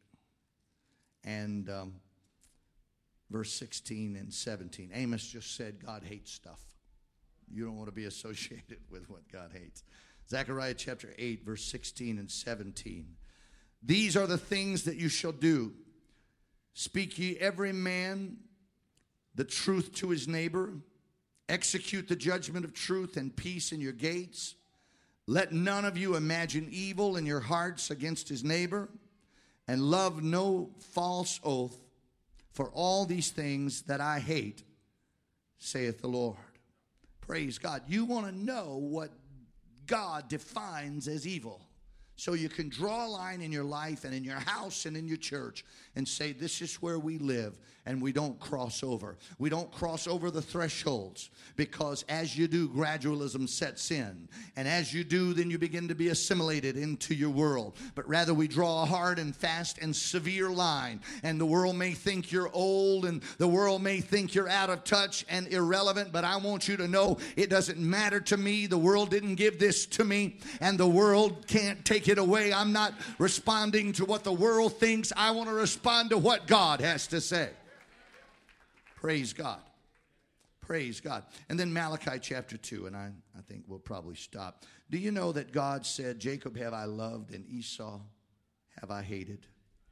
and um, verse sixteen and seventeen. Amos just said God hates stuff. you don't want to be associated with what God hates. Zechariah chapter eight, verse sixteen and seventeen. These are the things that you shall do. Speak ye every man the truth to his neighbor. Execute the judgment of truth and peace in your gates. Let none of you imagine evil in your hearts against his neighbor. And love no false oath. For all these things that I hate, saith the Lord. Praise God. You want to know what God defines as evil, so you can draw a line in your life and in your house and in your church and say, this is where we live, and we don't cross over. We don't cross over the thresholds, because as you do, gradualism sets in. And as you do, then you begin to be assimilated into your world. But rather we draw a hard and fast and severe line. And the world may think you're old, and the world may think you're out of touch and irrelevant. But I want you to know it doesn't matter to me. The world didn't give this to me, and the world can't take it away. I'm not responding to what the world thinks. I want to respond to what God has to say. Praise God. Praise God. And then Malachi chapter two, and I, I think we'll probably stop. Do you know that God said, Jacob have I loved, and Esau have I hated?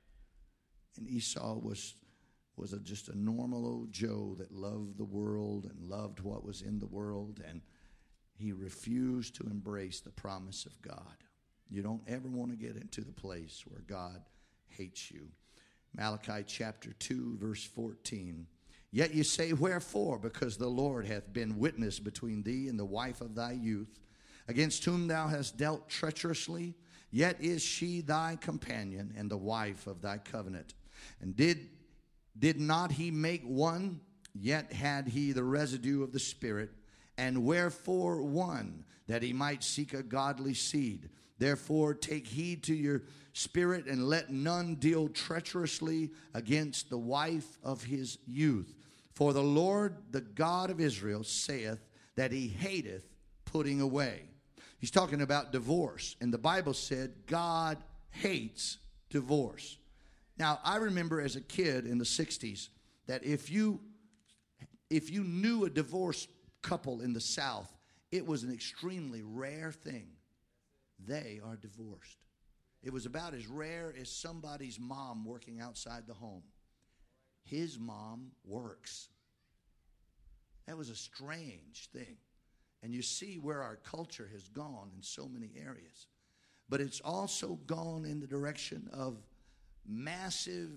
And Esau was, was a, just a normal old Joe that loved the world and loved what was in the world, and he refused to embrace the promise of God. You don't ever want to get into the place where God hates you. Malachi chapter two, verse fourteen. Yet you say, wherefore? Because the Lord hath been witness between thee and the wife of thy youth, against whom thou hast dealt treacherously. Yet is she thy companion and the wife of thy covenant. And did, did not he make one? Yet had he the residue of the Spirit. And wherefore one? That he might seek a godly seed. Therefore take heed to your spirit, and let none deal treacherously against the wife of his youth. For the Lord, the God of Israel, saith that he hateth putting away. He's talking about divorce. And the Bible said God hates divorce. Now, I remember as a kid in the sixties that if you, if you knew a divorced couple in the South, it was an extremely rare thing. They are divorced. It was about as rare as somebody's mom working outside the home. His mom works. That was a strange thing. And you see where our culture has gone in so many areas. But it's also gone in the direction of massive,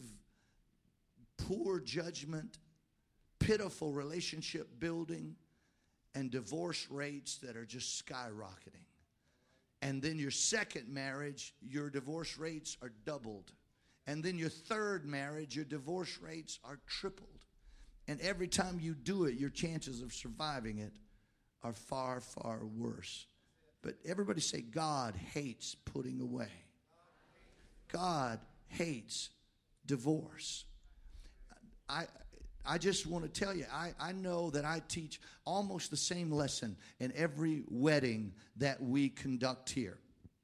poor judgment, pitiful relationship building, and divorce rates that are just skyrocketing. And then your second marriage, your divorce rates are doubled. And then your third marriage, your divorce rates are tripled. And every time you do it, your chances of surviving it are far, far worse. But everybody say, God hates putting away. God hates divorce. I I just want to tell you, I, I know that I teach almost the same lesson in every wedding that we conduct here.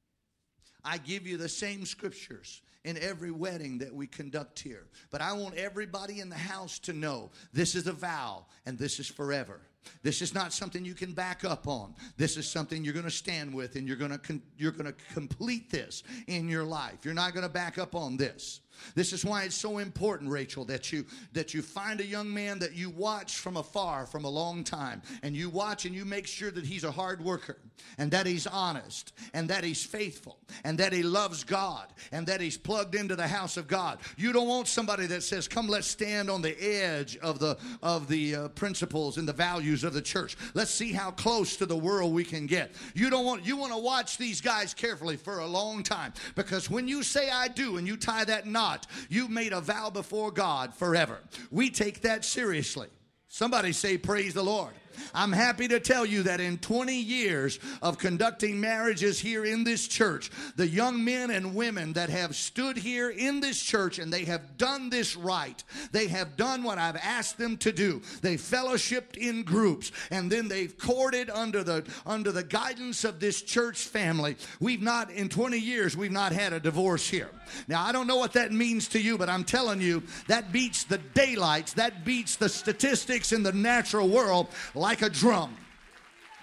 I give you the same scriptures in every wedding that we conduct here. But I want everybody in the house to know this is a vow and this is forever. This is not something you can back up on. This is something you're going to stand with, and you're going to con- you're going to complete this in your life. You're not going to back up on this. This is why it's so important, Rachel, that you that you find a young man that you watch from afar from a long time, and you watch and you make sure that he's a hard worker, and that he's honest, and that he's faithful, and that he loves God, and that he's plugged into the house of God. You don't want somebody that says, come, let's stand on the edge of the of the uh, principles and the values of the church. Let's see how close to the world we can get. You don't want you want to watch these guys carefully for a long time, because when you say I do and you tie that knot, you made a vow before God forever. We take that seriously. Somebody say, praise the Lord. I'm happy to tell you that in twenty years of conducting marriages here in this church, the young men and women that have stood here in this church and they have done this right, they have done what I've asked them to do. They fellowshipped in groups, and then they've courted under the under the guidance of this church family. We've not, in twenty years, we've not had a divorce here. Now, I don't know what that means to you, but I'm telling you, that beats the daylights, that beats the statistics in the natural world like a drum.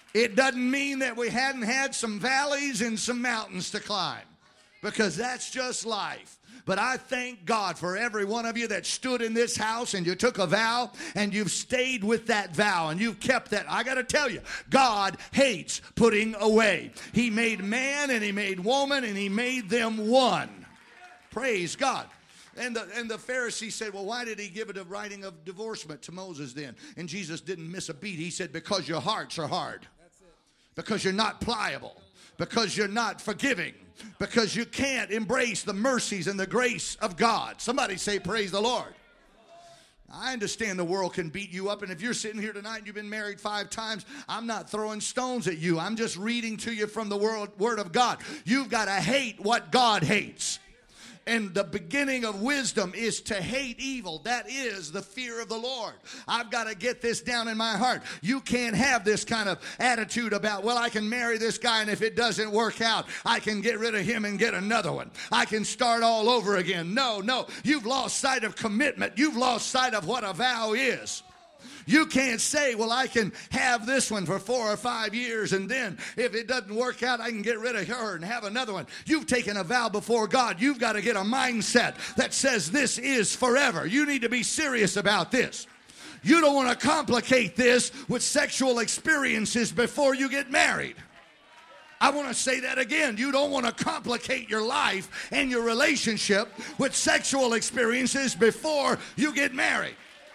It doesn't mean that we hadn't had some valleys and some mountains to climb, because that's just life. But I thank God for every one of you that stood in this house and you took a vow and you've stayed with that vow and you've kept that. I got to tell you, God hates putting away. He made man and he made woman and he made them one. Praise God. And the, and the Pharisee said, well, why did he give it a writing of divorcement to Moses then? And Jesus didn't miss a beat. He said, because your hearts are hard. Because you're not pliable. Because you're not forgiving. Because you can't embrace the mercies and the grace of God. Somebody say, praise the Lord. I understand the world can beat you up, and if you're sitting here tonight and you've been married five times, I'm not throwing stones at you. I'm just reading to you from the word, word of God. You've got to hate what God hates. And the beginning of wisdom is to hate evil. That is the fear of the Lord. I've got to get this down in my heart. You can't have this kind of attitude about, well, I can marry this guy, and if it doesn't work out, I can get rid of him and get another one. I can start all over again. No, no. You've lost sight of commitment. You've lost sight of what a vow is. You can't say, well, I can have this one for four or five years, and then if it doesn't work out, I can get rid of her and have another one. You've taken a vow before God. You've got to get a mindset that says this is forever. You need to be serious about this. You don't want to complicate this with sexual experiences before you get married. I want to say that again. You don't want to complicate your life and your relationship with sexual experiences before you get married.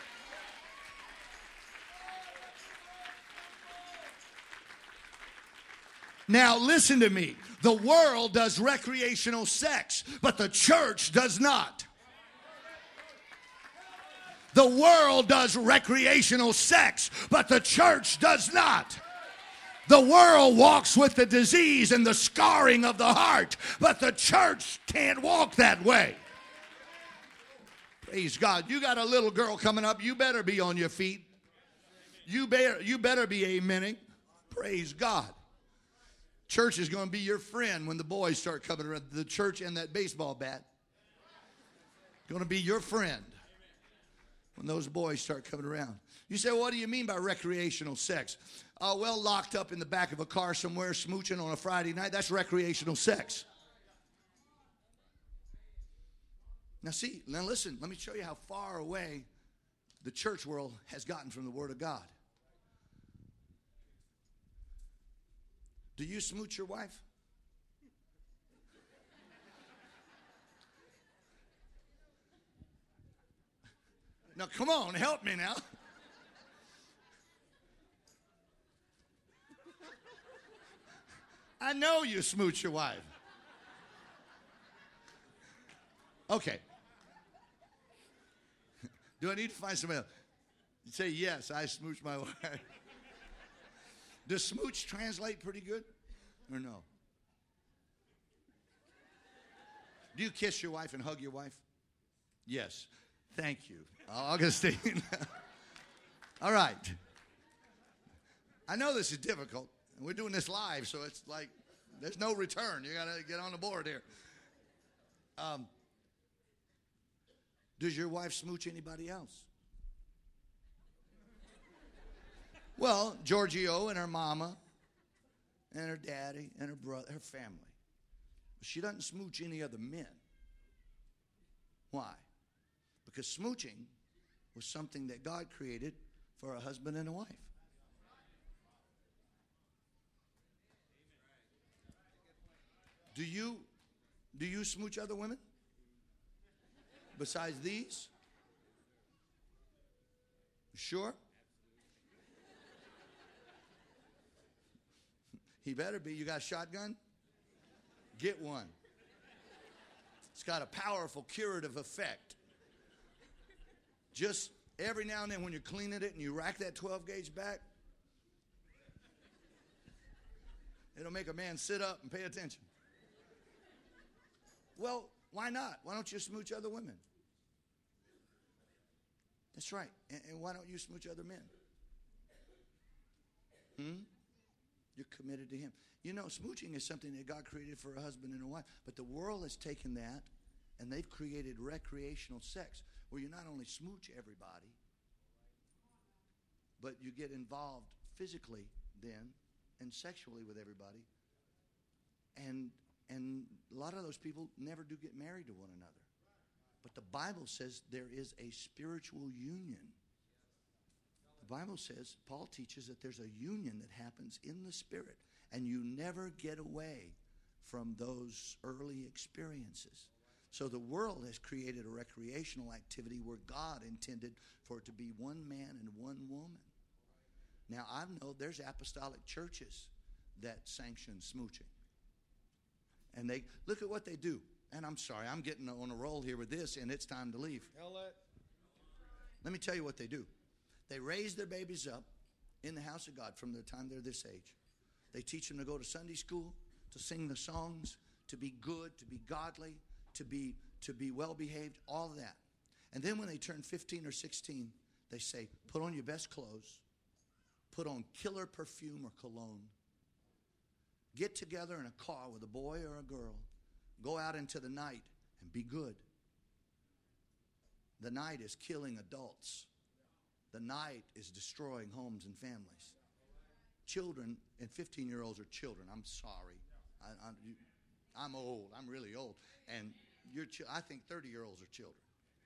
Now, listen to me. The world does recreational sex, but the church does not. The world does recreational sex, but the church does not. The world walks with the disease and the scarring of the heart, but the church can't walk that way. Praise God. You got a little girl coming up, you better be on your feet. You better, you better be amening. Praise God. Church is going to be your friend when the boys start coming around. The church and that baseball bat. Going to be your friend when those boys start coming around. You say, well, what do you mean by recreational sex? Uh, well, locked up in the back of a car somewhere, smooching on a Friday night, that's recreational sex. Now see, now listen, let me show you how far away the church world has gotten from the Word of God. Do you smooch your wife? Now, come on, help me now. I know you smooch your wife. Okay. Do I need to find somebody else? You say, yes, I smooch my wife. Does smooch translate pretty good or no? Do you kiss your wife and hug your wife? Yes. Thank you, Augustine. All right. I know this is difficult. We're doing this live, so it's like there's no return. You got to get on the board here. Um, does your wife smooch anybody else? Well, Giorgio and her mama and her daddy and her brother, her family. But she doesn't smooch any other men. Why? Because smooching was something that God created for a husband and a wife. Do you, do you smooch other women? Besides these? Sure? He better be. You got a shotgun? Get one. It's got a powerful curative effect. Just every now and then when you're cleaning it and you rack that twelve gauge back, it'll make a man sit up and pay attention. Well, why not? Why don't you smooch other women? That's right. And, and why don't you smooch other men? Hmm? You're committed to him. You know, smooching is something that God created for a husband and a wife. But the world has taken that, and they've created recreational sex, where you not only smooch everybody, but you get involved physically then and sexually with everybody. And and a lot of those people never do get married to one another. But the Bible says there is a spiritual union. The Bible says, Paul teaches that there's a union that happens in the Spirit. And you never get away from those early experiences. So the world has created a recreational activity where God intended for it to be one man and one woman. Now, I know there's apostolic churches that sanction smooching. And they look at what they do. And I'm sorry, I'm getting on a roll here with this, and it's time to leave. Let me tell you what they do. They raise their babies up in the house of God from the time they're this age. They teach them to go to Sunday school, to sing the songs, to be good, to be godly, to be to be well-behaved, all of that. And then when they turn fifteen or sixteen, they say, put on your best clothes, put on killer perfume or cologne, get together in a car with a boy or a girl, go out into the night and be good. The night is killing adults. The night is destroying homes and families. Children, and fifteen-year-olds are children. I'm sorry. I, I'm, you, I'm old. I'm really old. And you're, I think thirty-year-olds are children.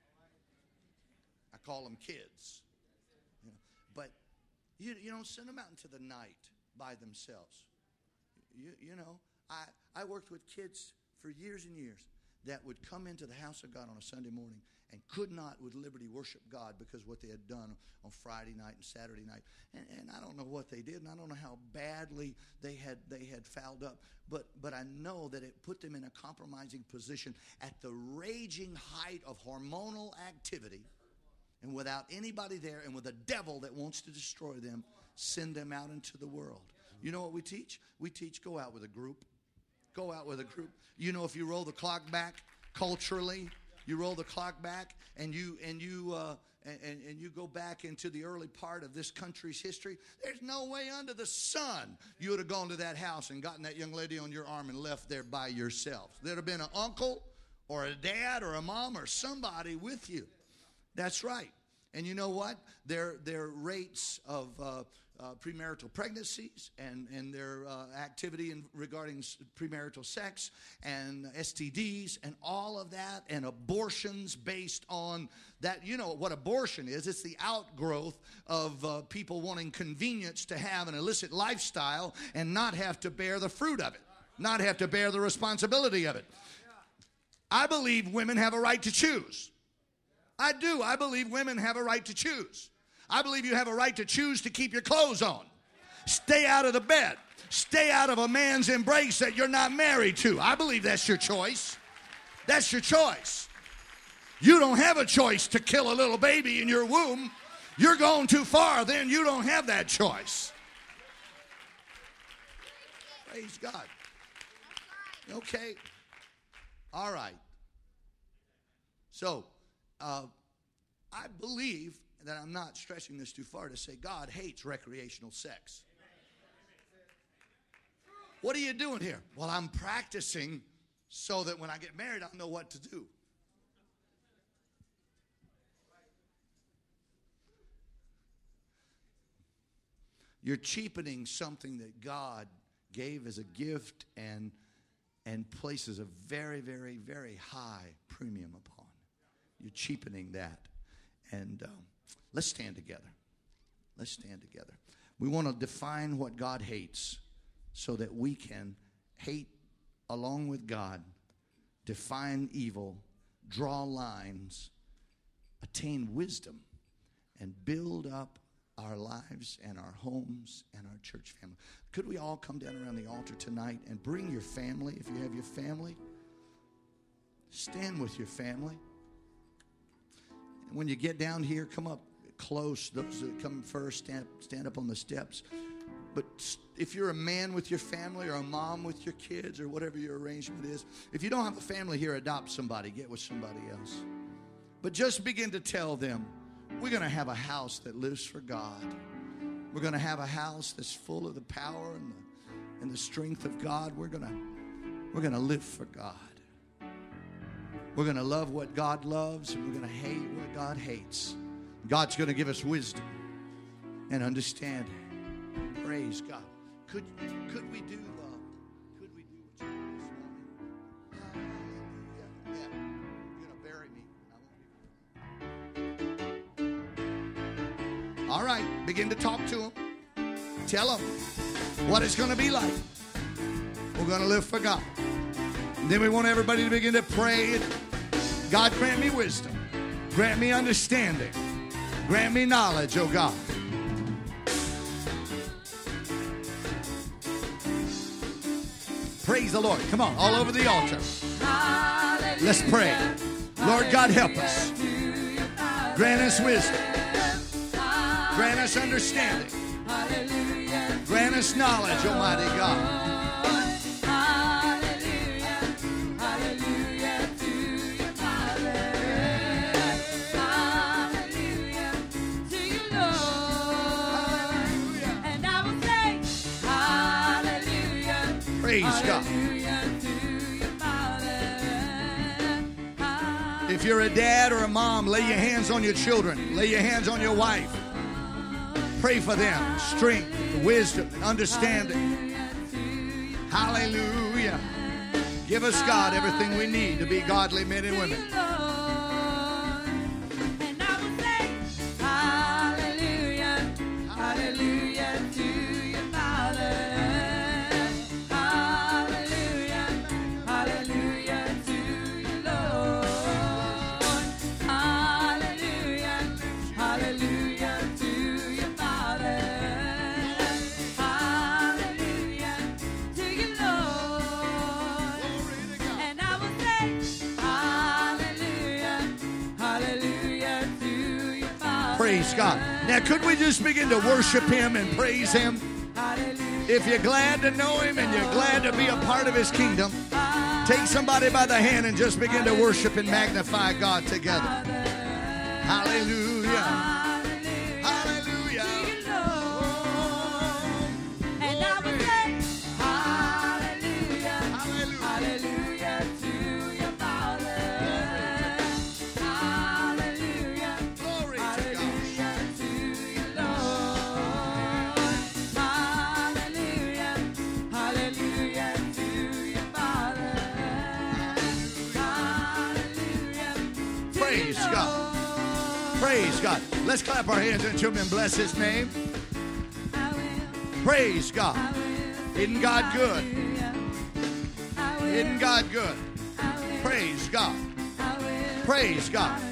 I call them kids. You know, but you, you don't send them out into the night by themselves. You, you know, I, I worked with kids for years and years that would come into the house of God on a Sunday morning and could not with liberty worship God because what they had done on Friday night and Saturday night. And, and I don't know what they did, and I don't know how badly they had they had fouled up. But, but I know that it put them in a compromising position at the raging height of hormonal activity, and without anybody there and with a devil that wants to destroy them, send them out into the world. You know what we teach? We teach go out with a group. Go out with a group. You know, if you roll the clock back culturally, you roll the clock back and you and you uh, and, and you go back into the early part of this country's history, there's no way under the sun you would have gone to that house and gotten that young lady on your arm and left there by yourself. There'd have been an uncle or a dad or a mom or somebody with you. That's right. And you know what? Their their rates of uh, uh, premarital pregnancies and, and their uh, activity in regarding premarital sex and S T Ds and all of that and abortions based on that. You know what abortion is? It's the outgrowth of uh, people wanting convenience to have an illicit lifestyle and not have to bear the fruit of it, not have to bear the responsibility of it. I believe women have a right to choose. I do. I believe women have a right to choose. I believe you have a right to choose to keep your clothes on. Stay out of the bed. Stay out of a man's embrace that you're not married to. I believe that's your choice. That's your choice. You don't have a choice to kill a little baby in your womb. You're going too far. Then you don't have that choice. Praise God. Okay. All right. So, uh, I believe that I'm not stretching this too far to say God hates recreational sex. What are you doing here? Well, I'm practicing so that when I get married, I'll know what to do. You're cheapening something that God gave as a gift and and places a very, very, very high premium upon. You're cheapening that. And um, let's stand together. Let's stand together. We want to define what God hates so that we can hate along with God, define evil, draw lines, attain wisdom, and build up our lives and our homes and our church family. Could we all come down around the altar tonight and bring your family, if you have your family? Stand with your family. And when you get down here, come up close. Those that come first, stand, stand up on the steps. But if you're a man with your family or a mom with your kids or whatever your arrangement is, if you don't have a family here, adopt somebody. Get with somebody else. But just begin to tell them, we're going to have a house that lives for God. We're going to have a house that's full of the power and the, and the strength of God. We're going to, we're going to live for God. We're going to love what God loves, and we're going to hate what God hates. God's going to give us wisdom and understanding. Praise God. Could could we do uh, could we do what you did this morning? Hallelujah. Yeah, you're gonna bury me. I won't be. All right, begin to talk to him. Tell him what it's gonna be like. We're gonna live for God. And then we want everybody to begin to pray. God, grant me wisdom. Grant me understanding. Grant me knowledge, oh God. Praise the Lord. Come on, all over the altar. Let's pray. Lord God, help us. Grant us wisdom. Grant us understanding. Grant us knowledge, Almighty God. Praise God. If you're a dad or a mom, lay your hands on your children. Lay your hands on your wife. Pray for them. Strength, wisdom, understanding. Hallelujah. Give us, God, everything we need to be godly men and women. Praise God. Now, could we just begin to worship Him and praise Him? If you're glad to know Him and you're glad to be a part of His kingdom, take somebody by the hand and just begin to worship and magnify God together. Hallelujah. Hallelujah. And I will say, hallelujah, hallelujah to your Father. Hallelujah, Glory to God. hallelujah to your Lord. Hallelujah, hallelujah to your Father. Hallelujah to Praise your God. Lord. Praise God. Let's clap our hands unto Him and bless His name. I will, Praise God. I will. Isn't God good? I will, Isn't God good? I will, Praise God. I will. Praise God.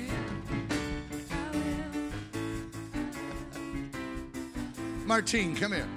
Martine, come here.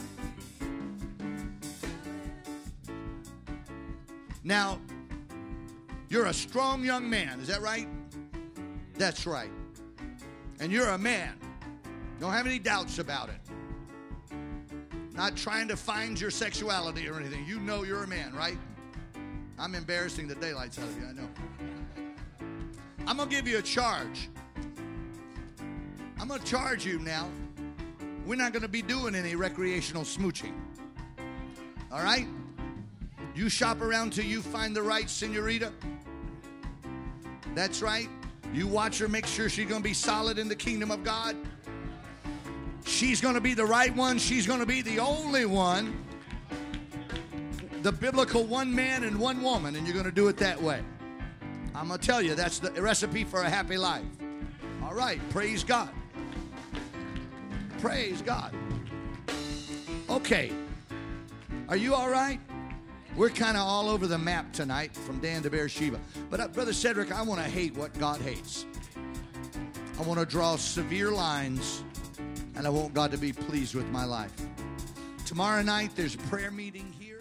Now, you're a strong young man. Is that right? That's right. And you're a man. Don't have any doubts about it. Not trying to find your sexuality or anything. You know you're a man, right? I'm embarrassing the daylights out of you, I know. I'm going to give you a charge. I'm going to charge you now. We're not going to be doing any recreational smooching. All right? You shop around till you find the right senorita. That's right. You watch her, make sure she's going to be solid in the kingdom of God. She's going to be the right one. She's going to be the only one. The biblical one man and one woman, and you're going to do it that way. I'm going to tell you, that's the recipe for a happy life. All right, praise God. Praise God. Okay, are you all right? We're kind of all over the map tonight from Dan to Beersheba. But uh, Brother Cedric, I want to hate what God hates. I want to draw severe lines, and I want God to be pleased with my life. Tomorrow night, there's a prayer meeting here.